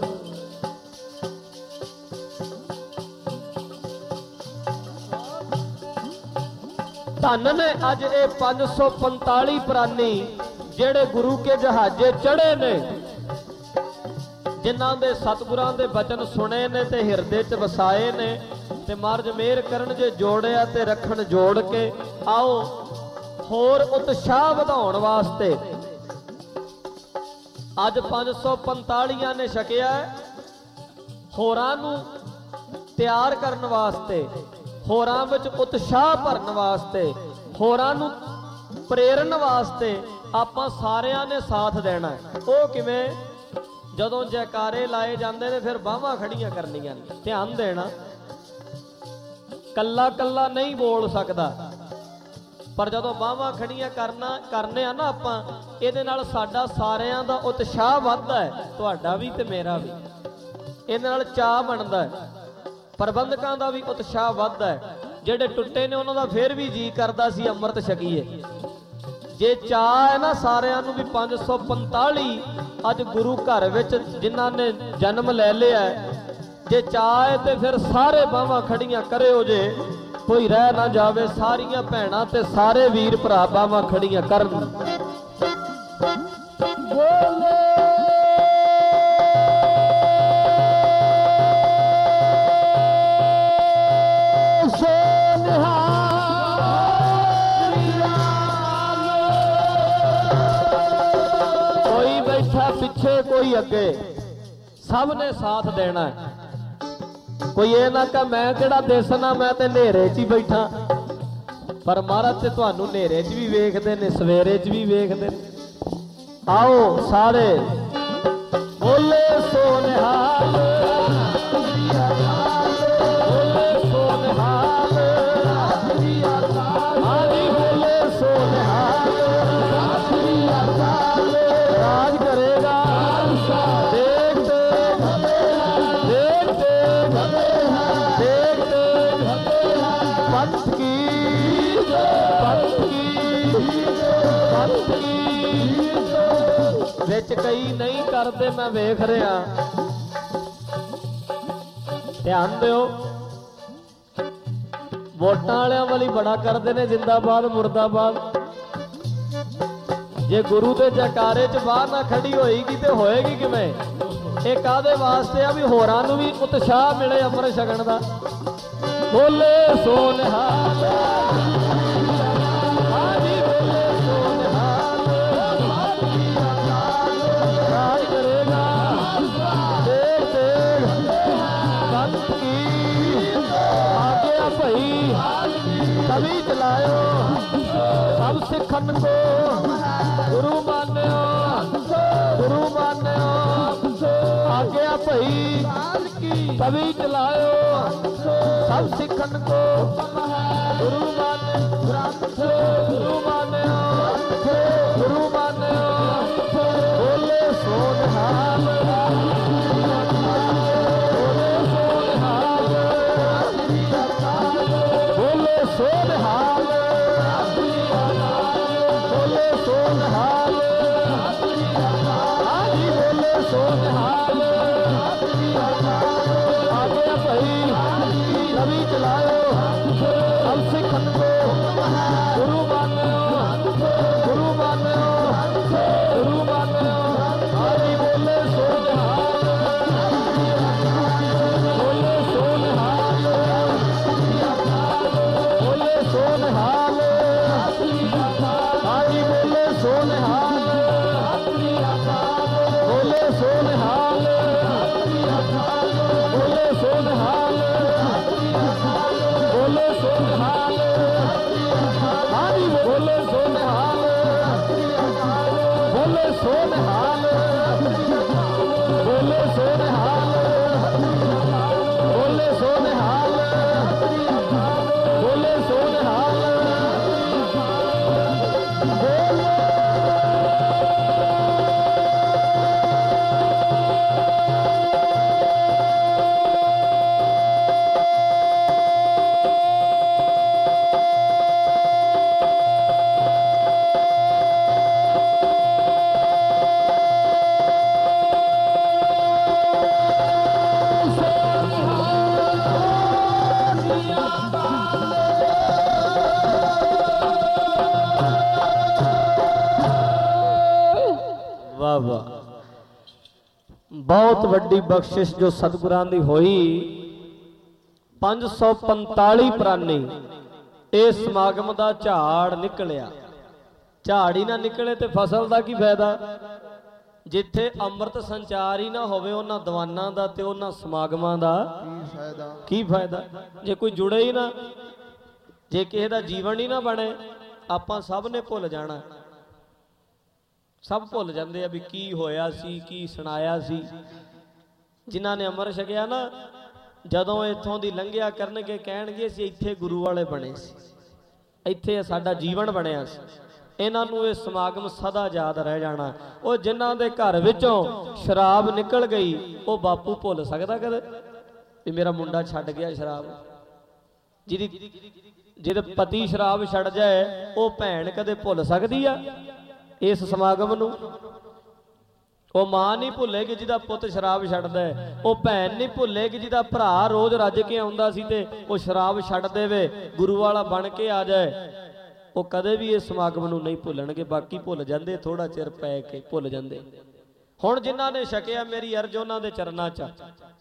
ਧੰਨ ਨੇ ਅੱਜ ਇਹ ਪੰਜ ਸੌ ਪੰਤਾਲੀ ਪ੍ਰਾਨੀ ਜਿਹੜੇ ਗੁਰੂ ਕੇ ਜਹਾਜ਼ੇ ਚੜੇ ਨੇ, ਜਿਨ੍ਹਾਂ ਦੇ ਸਤਿਗੁਰਾਂ ਦੇ ਬਚਨ ਸੁਣੇ ਨੇ ਤੇ ਹਿਰਦੇ 'ਚ ਵਸਾਏ ਨੇ। ਤੇ ਮਹਾਰਾਜ ਮਿਹਰ ਕਰਨ ਜੇ ਜੋੜਿਆ ਤੇ ਰੱਖਣ ਜੋੜ ਕੇ। ਆਓ ਹੋਰ ਉਤਸ਼ਾਹ ਵਧਾਉਣ ਵਾਸਤੇ ਅੱਜ ਪੰਜ ਸੌ ਪੰਤਾਲੀਆਂ ਨੇ ਛਕਿਆ, ਹੋਰਾਂ ਨੂੰ ਤਿਆਰ ਕਰਨ ਵਾਸਤੇ, ਹੋਰਾਂ ਵਿੱਚ ਉਤਸ਼ਾਹ ਭਰਨ ਵਾਸਤੇ, ਹੋਰਾਂ ਨੂੰ ਪ੍ਰੇਰਨ ਵਾਸਤੇ ਆਪਾਂ ਸਾਰਿਆਂ ਨੇ ਸਾਥ ਦੇਣਾ। ਉਹ ਕਿਵੇਂ? ਜਦੋਂ ਜੈਕਾਰੇ ਲਾਏ ਜਾਂਦੇ ਨੇ ਫਿਰ ਬਾਹਾਂ ਖੜੀਆਂ ਕਰਨੀਆਂ ਨੇ। ਧਿਆਨ ਦੇਣਾ, ਕੱਲਾ ਕੱਲਾ ਨਹੀਂ ਬੋਲ ਸਕਦਾ, ਪਰ ਜਦੋਂ ਬਾਹਾਂ ਖੜੀਆਂ ਕਰਨਾ ਕਰਨੇ ਆ ਨਾ ਆਪਾਂ, ਇਹਦੇ ਨਾਲ ਸਾਡਾ ਸਾਰਿਆਂ ਦਾ ਉਤਸ਼ਾਹ ਵੱਧਦਾ ਹੈ, ਤੁਹਾਡਾ ਵੀ ਤੇ ਮੇਰਾ ਵੀ। ਇਹਦੇ ਨਾਲ ਚਾਅ ਬਣਦਾ ਹੈ, ਪ੍ਰਬੰਧਕਾਂ ਦਾ ਵੀ ਉਤਸ਼ਾਹ ਵੱਧਦਾ ਹੈ। ਜਿਹੜੇ ਟੁੱਟੇ ਨੇ ਉਹਨਾਂ ਦਾ ਫਿਰ ਵੀ ਜੀ ਕਰਦਾ ਸੀ ਅੰਮ੍ਰਿਤ ਛਕੀਏ। ਜੇ ਚਾਅ ਹੈ ਨਾ ਸਾਰਿਆਂ ਨੂੰ ਵੀ ਪੰਜ ਸੌ ਪੰਤਾਲੀ ਅੱਜ ਗੁਰੂ ਘਰ ਵਿੱਚ ਜਿਨ੍ਹਾਂ ਨੇ ਜਨਮ ਲੈ ਲਿਆ, ਜੇ ਚਾਅ ਹੈ ਤੇ ਫਿਰ ਸਾਰੇ ਬਾਹਾਂ ਖੜੀਆਂ ਕਰਿਓ, ਜੇ ਕੋਈ ਰਹਿ ਨਾ ਜਾਵੇ। ਸਾਰੀਆਂ ਭੈਣਾਂ ਤੇ ਸਾਰੇ ਵੀਰ ਭਰਾ ਬਾਹਾਂ ਖੜੀਆਂ ਕਰਨ। ਬੋਲੇ ਪਿੱਛੇ ਕੋਈ ਅੱਗੇ, ਸਭ ਨੇ ਸਾਥ ਦੇਣਾ ਹੈ। ਕੋਈ ਇਹ ਨਾ ਕਿ ਮੈਂ ਕਿਹੜਾ ਦਿਸਣਾ, ਮੈਂ ਤੇ ਹਨੇਰੇ 'ਚ ਹੀ ਬੈਠਾ। ਪਰ ਮਹਾਰਾਜ ਤੇ ਤੁਹਾਨੂੰ ਹਨੇਰੇ 'ਚ ਵੀ ਵੇਖਦੇ ਨੇ, ਸਵੇਰੇ 'ਚ ਵੀ ਵੇਖਦੇ ਨੇ। ਆਓ ਸਾਰੇ ਬੋਲੇ ਸੋ ਨਿਹਾਲ, ਬੋਲੇ ਸੋ ਨਿਹਾਲ, ਹਾਂਜੀ ਬੋਲੇ ਸੋ ਨਿਹਾਲ। ਰਾਜ ਕਰੇਗਾ ਦੇਖਦੇ ਦੇਖਦੇ ਦੇਖਦੇ ਪੰਥ ਕੀ ਪੰਥ ਕੀ ਪੰਥ ਕੀ। ਵਿੱਚ ਕਈ ਨਹੀਂ ਕਰਦੇ, ਮੈਂ ਵੇਖ ਰਿਹਾ, ਧਿਆਨ ਦਿਓ। ਵੋਟਾਂ ਵਾਲਿਆਂ ਵਾਲੀ ਬੜਾ ਕਰਦੇ ਨੇ, ਜਿੰਦਾਬਾਦ ਮੁਰਦਾਬਾਦ। ਜੇ ਗੁਰੂ ਦੇ ਜੈਕਾਰੇ 'ਚ ਬਾਹਰ ਨਾ ਖੜੀ ਹੋਏਗੀ ਤੇ ਹੋਏਗੀ ਕਿਵੇਂ? ਇਹ ਕਾਹਦੇ ਵਾਸਤੇ ਆ? ਵੀ ਹੋਰਾਂ ਨੂੰ ਵੀ ਉਤਸ਼ਾਹ ਮਿਲੇ ਅੰਮ੍ਰਿਤ ਛਕਣ ਦਾ। ਬੋਲੇ ਸੋ ਨਿਹਾਲ, ਹਾਂਜੀ ਬੋਲੇ ਸੋ ਨਿਹਾਲ। ਰਾਜ ਕਰੇਗਾ ਦੇਖ ਦੇਖ ਪੰਥ ਕੀ ਆਗਿਆ ਭਈ, ਤਵੀ ਚਲਾਇਓ ਸਭ ਸਿੱਖਣ ਕੋ ਗੁਰੂ ਮਾਨਿਓ, ਗੁਰੂ ਮਾਨਿਓ ਆਗਿਆ ਭਈ ਤਵੀ ਚਲਾਇਓ ਸਭ ਸਿੱਖਣ ਕੋ ਗੁਰੂ ਮਾਨਿਓ। ਗੁਰੂ ਮਾਨਿਓ ਗੁਰੂ ਮਾਨਿਓ ਬੋਲੇ ਸੋ ਨਿਹਾਲ ਬੋਲੇ ਸੋ ਨਿਹਾਲ ਬੋਲੇ ਸੋ ਨਿਹਾਲ ਬੋਲੇ ਸੋ ਨਿਹਾਲ ਆਜੀ ਬੋਲੇ ਸੋ ਨਿਹਾਲ ਆਗੇ ਭਾਈ ਨਵੀਂ ਚਲਾਇਓ ਹਮ ਸਿੱਖਨ ਕੋ ਗੁਰੂ ਮਾਨਿਓ ਗੁਰੂ ਮਾਨਿਓ ਗੁਰੂ ਮਾਨਿਓ ਆਜੀ ਬੋਲੇ ਸੋ ਨਿਹਾਲ ਬੋਲੇ ਸੋ ਨਿਹਾਲ ਬੋਲੇ ਸੋ ਨਿਹਾਲ ਆਜੀ ਬੋਲੇ ਸੋ ਨਿਹਾਲ ਬੋਲੇ ਸੋ ਨਿਹਾਲ ਬੋਲੇ ਸੋ ਨਿਹਾਲ ਬੋਲੇ ਸੋ ਨਿਹਾਲ ਆਜੀ ਬੋਲੇ ਸੋ ਨਿਹਾਲ ਬੋਲੇ ਸੋ ਨਿਹਾਲ ਬੋਲੇ ਸੋ ਨਿਹਾਲ ਬੋਲੇ ਸੋ ਨਿਹਾਲ ਬੋਲੇ ਸੋ ਨਿਹਾਲ ਵਾਹ ਵਾਹ ਬਹੁਤ ਵੱਡੀ ਬਖਸ਼ਿਸ਼ ਜੋ ਸਤਿਗੁਰਾਂ ਦੀ ਹੋਈ ਪੰਜ ਸੌ ਪੰਤਾਲੀ ਪ੍ਰਾਨੀ ਇਸ ਸਮਾਗਮ ਦਾ ਝਾੜ ਨਿਕਲਿਆ। ਝਾੜ ਹੀ ਨਾ ਨਿਕਲੇ ਤੇ ਫਸਲ ਦਾ ਕੀ ਫਾਇਦਾ। ਜਿੱਥੇ ਅੰਮ੍ਰਿਤ ਸੰਚਾਰ ਹੀ ਨਾ ਹੋਵੇ ਉਹਨਾਂ ਦੀਵਾਨਾਂ ਦਾ ਤੇ ਉਹਨਾਂ ਸਮਾਗਮਾਂ ਦਾ ਕੀ ਫਾਇਦਾ ਕੀ ਫਾਇਦਾ ਜੇ ਕੋਈ ਜੁੜੇ ਹੀ ਨਾ, ਜੇ ਕਿਸੇ ਦਾ ਜੀਵਨ ਹੀ ਨਾ ਬਣੇ। ਆਪਾਂ ਸਭ ਨੇ ਭੁੱਲ ਜਾਣਾ, ਸਭ ਭੁੱਲ ਜਾਂਦੇ ਆ ਵੀ ਕੀ ਹੋਇਆ ਸੀ, ਕੀ ਸੁਣਾਇਆ ਸੀ। ਜਿਨ੍ਹਾਂ ਨੇ ਅੰਮ੍ਰਿਤ ਛਕਿਆ ਨਾ, ਜਦੋਂ ਇੱਥੋਂ ਦੀ ਲੰਘਿਆ ਕਰਨਗੇ ਕਹਿਣਗੇ ਅਸੀਂ ਇੱਥੇ ਗੁਰੂ ਵਾਲੇ ਬਣੇ ਸੀ, ਇੱਥੇ ਸਾਡਾ ਜੀਵਨ ਬਣਿਆ ਸੀ। ਇਹਨਾਂ ਨੂੰ ਇਹ ਸਮਾਗਮ ਸਦਾ ਯਾਦ ਰਹਿ ਜਾਣਾ। ਉਹ ਜਿਨ੍ਹਾਂ ਦੇ ਘਰ ਵਿੱਚੋਂ ਸ਼ਰਾਬ ਨਿਕਲ ਗਈ, ਉਹ ਬਾਪੂ ਭੁੱਲ ਸਕਦਾ ਕਦੇ ਵੀ ਮੇਰਾ ਮੁੰਡਾ ਛੱਡ ਗਿਆ ਸ਼ਰਾਬ। ਜਿਹਦੀ ਜਿਹਦੇ ਪਤੀ ਸ਼ਰਾਬ ਛੱਡ ਜਾਏ, ਉਹ ਭੈਣ ਕਦੇ ਭੁੱਲ ਸਕਦੀ ਆ ਇਸ ਸਮਾਗਮ ਨੂੰ। ਉਹ ਮਾਂ ਨਹੀਂ ਭੁੱਲੇਗੀ ਜਿਹਦਾ ਪੁੱਤ ਸ਼ਰਾਬ ਛੱਡਦਾ ਹੈ, ਉਹ ਭੈਣ ਨਹੀਂ ਭੁੱਲੇਗੀ ਜਿਹਦਾ ਭਰਾ ਰੋਜ਼ ਰੱਜ ਕੇ ਆਉਂਦਾ ਸੀ ਤੇ ਉਹ ਸ਼ਰਾਬ ਛੱਡ ਦੇਵੇ, ਗੁਰੂ ਵਾਲਾ ਬਣ ਕੇ ਆ ਜਾਏ। ਉਹ ਕਦੇ ਵੀ ਇਸ ਸਮਾਗਮ ਨੂੰ ਨਹੀਂ ਭੁੱਲਣਗੇ। ਬਾਕੀ ਭੁੱਲ ਜਾਂਦੇ, ਥੋੜਾ ਚਿਰ ਪੈ ਕੇ ਭੁੱਲ ਜਾਂਦੇ। ਹੁਣ ਜਿਨ੍ਹਾਂ ਨੇ ਛਕਿਆ, ਮੇਰੀ ਅਰਜ਼ ਉਹਨਾਂ ਦੇ ਚਰਨਾਂ 'ਚ।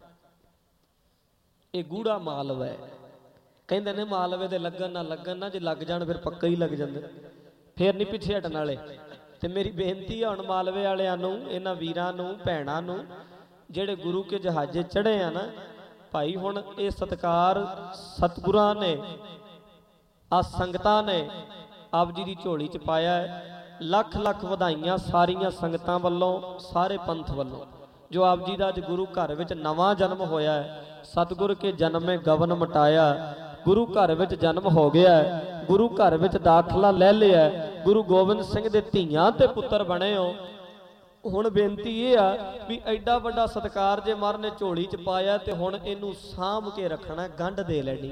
ਇਹ ਗੂੜਾ ਮਾਲਵਾ ਹੈ, ਕਹਿੰਦੇ ਨੇ ਮਾਲਵੇ ਦੇ ਲੱਗਣ ਨਾ ਲੱਗਣ ਨਾ, ਜੇ ਲੱਗ ਜਾਣ ਫਿਰ ਪੱਕਾ ਹੀ ਲੱਗ ਜਾਂਦੇ, ਫਿਰ ਨਹੀਂ ਪਿੱਛੇ ਹਟਣ ਵਾਲੇ। ਤੇ ਮੇਰੀ ਬੇਨਤੀ ਹੈ ਹੁਣ ਮਾਲਵੇ ਵਾਲਿਆਂ ਨੂੰ, ਇਹਨਾਂ ਵੀਰਾਂ ਨੂੰ, ਭੈਣਾਂ ਨੂੰ ਜਿਹੜੇ ਗੁਰੂ ਕੇ ਜਹਾਜ਼ੇ ਚੜ੍ਹੇ ਆ ਨਾ ਭਾਈ, ਹੁਣ ਇਹ ਸਤਿਕਾਰ ਸਤਿਗੁਰਾਂ ਨੇ, ਆ ਸੰਗਤਾਂ ਨੇ ਆਪ ਜੀ ਦੀ ਝੋਲੀ 'ਚ ਪਾਇਆ ਹੈ। ਲੱਖ ਲੱਖ ਵਧਾਈਆਂ ਸਾਰੀਆਂ ਸੰਗਤਾਂ ਵੱਲੋਂ, ਸਾਰੇ ਪੰਥ ਵੱਲੋਂ, ਜੋ ਆਪ ਜੀ ਦਾ ਅੱਜ ਗੁਰੂ ਘਰ ਵਿੱਚ ਨਵਾਂ ਜਨਮ ਹੋਇਆ ਹੈ। ਸਤਿਗੁਰ ਕੇ ਜਨਮੇ ਗਵਨ ਮਟਾਇਆ, ਗੁਰੂ ਘਰ ਵਿੱਚ ਜਨਮ ਹੋ ਗਿਆ ਹੈ, ਗੁਰੂ ਘਰ ਵਿੱਚ ਦਾਖਲਾ ਲੈ ਲਿਆ, ਗੁਰੂ ਗੋਬਿੰਦ ਸਿੰਘ ਦੇ ਧੀਆਂ ਤੇ ਪੁੱਤਰ ਬਣੇ ਹੋ। ਹੁਣ ਬੇਨਤੀ ਇਹ ਆ ਵੀ ਐਡਾ ਵੱਡਾ ਸਤਿਕਾਰ ਜੇ ਮਰ ਨੇ ਝੋਲੀ 'ਚ ਪਾਇਆ, ਤੇ ਹੁਣ ਇਹਨੂੰ ਸਾਂਭ ਕੇ ਰੱਖਣਾ, ਗੰਢ ਦੇ ਲੈਣੀ।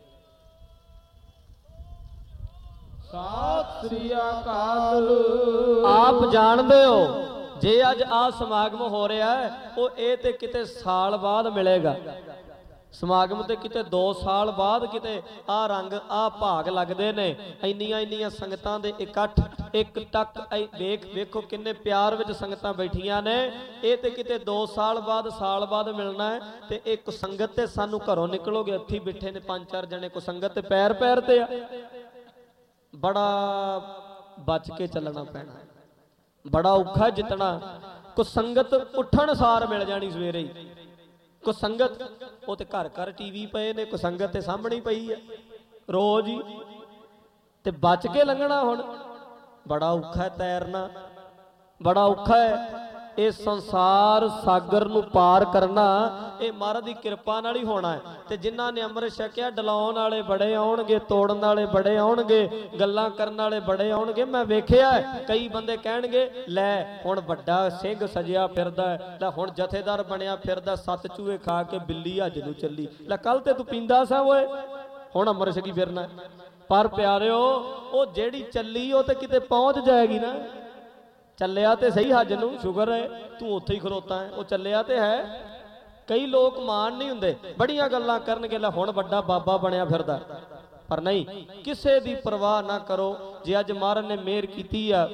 ਸਤਿ ਸ੍ਰੀ ਅਕਾਲ। ਆਪ ਜਾਣਦੇ ਹੋ ਜੇ ਅੱਜ ਆ ਸਮਾਗਮ ਹੋ ਰਿਹਾ ਹੈ, ਉਹ ਇਹ ਤੇ ਕਿਤੇ ਸਾਲ ਬਾਅਦ ਮਿਲੇਗਾ ਸਮਾਗਮ, ਤੇ ਕਿਤੇ ਦੋ ਸਾਲ ਬਾਅਦ ਕਿਤੇ ਆ ਰੰਗ ਆ ਭਾਗ ਲੱਗਦੇ ਨੇ। ਇੰਨੀਆਂ ਇੰਨੀਆਂ ਸੰਗਤਾਂ ਦੇ ਇਕੱਠ, ਇੱਕ ਟੱਕ ਵੇਖ ਵੇਖੋ ਕਿੰਨੇ ਪਿਆਰ ਵਿੱਚ ਸੰਗਤਾਂ ਬੈਠੀਆਂ ਨੇ। ਇਹ ਤੇ ਕਿਤੇ ਦੋ ਸਾਲ ਬਾਅਦ ਸਾਲ ਬਾਅਦ ਮਿਲਣਾ ਹੈ। ਤੇ ਇੱਕ ਸੰਗਤ ਤੇ ਸਾਨੂੰ ਘਰੋਂ ਨਿਕਲੋਗੇ, ਹੱਥੀ ਬਿਠੇ ਨੇ ਪੰਜ ਚਾਰ ਜਣੇ, ਕੋ ਸੰਗਤ ਤੇ ਪੈਰ ਪੈਰ ਤੇ ਆ। ਬੜਾ ਬਚ ਕੇ ਚੱਲਣਾ ਪੈਣਾ, ਬੜਾ ਔਖਾ ਜਿੱਤਣਾ। ਕੋ ਸੰਗਤ ਉੱਠਣ ਸਾਰ ਮਿਲ ਜਾਣੀ ਸਵੇਰੇ ਹੀ, ਕੋ ਸੰਗਤ ਉਹ ਤੇ ਘਰ ਘਰ ਟੀਵੀ ਪਏ ਨੇ, ਕੋ ਸੰਗਤ ਤੇ ਸਾਹਮਣੇ ਪਈ ਹੈ ਰੋਜ਼ ਹੀ। ਤੇ ਬਚ ਕੇ ਲੰਘਣਾ ਹੁਣ ਬੜਾ ਔਖਾ ਹੈ, ਤੈਰਨਾ ਬੜਾ ਔਖਾ ਹੈ। ਇਹ ਸੰਸਾਰ ਸਾਗਰ ਨੂੰ ਪਾਰ ਕਰਨਾ ਇਹ ਮਹਾਰਾਜ ਦੀ ਕਿਰਪਾ ਨਾਲ ਹੀ ਹੋਣਾ ਹੈ। ਤੇ ਜਿਨ੍ਹਾਂ ਨੇ ਅੰਮ੍ਰਿਤ ਛਕਿਆ ਡਲਾਉਣ ਵਾਲੇ ਬੜੇ ਆਉਣਗੇ, ਤੋੜਨ ਵਾਲੇ ਬੜੇ ਆਉਣਗੇ, ਗੱਲਾਂ ਕਰਨ ਵਾਲੇ ਬੜੇ ਆਉਣਗੇ। ਮੈਂ ਵੇਖਿਆ ਕਈ ਬੰਦੇ ਕਹਿਣਗੇ ਲੈ ਹੁਣ ਵੱਡਾ ਸਿੰਘ ਸਜਿਆ ਫਿਰਦਾ, ਲੈ ਹੁਣ ਜਥੇਦਾਰ ਬਣਿਆ ਫਿਰਦਾ, ਸੱਤ ਚੂਹੇ ਖਾ ਕੇ ਬਿੱਲੀ ਅੱਜ ਨੂੰ ਚੱਲੀ, ਲੈ ਕੱਲ ਤੇ ਤੂੰ ਪੀਂਦਾ ਸਾ ਓਏ ਹੁਣ ਅੰਮ੍ਰਿਤ ਛਕੀ ਫਿਰਨਾ। ਪਰ ਪਿਆਰਿਓ ਉਹ ਜਿਹੜੀ ਚੱਲੀ ਉਹ ਤੇ ਕਿਤੇ ਪਹੁੰਚ ਜਾਏਗੀ ਨਾ। ਚੱਲਿਆ ਤੇ ਸਹੀ ਹੱਜ ਨੂੰ, ਸ਼ੁਕਰ ਹੈ ਤੂੰ ਉੱਥੇ ਹੀ ਖਲੋਤਾ ਹੈ, ਉਹ ਚੱਲਿਆ ਤੇ ਹੈ। ਕਈ ਲੋਕ ਮਾਣ ਨਹੀਂ ਹੁੰਦੇ, ਬੜੀਆਂ ਗੱਲਾਂ ਕਰਨਗੇ ਲੈ ਹੁਣ ਵੱਡਾ ਬਾਬਾ ਬਣਿਆ ਫਿਰਦਾ। ਪਰ ਨਹੀਂ, ਕਿਸੇ ਦੀ ਪਰਵਾਹ ਨਾ ਕਰੋ। ਜੇ ਅੱਜ ਮਹਾਰਾਜ ਨੇ ਮਿਹਰ ਕੀਤੀ ਆ,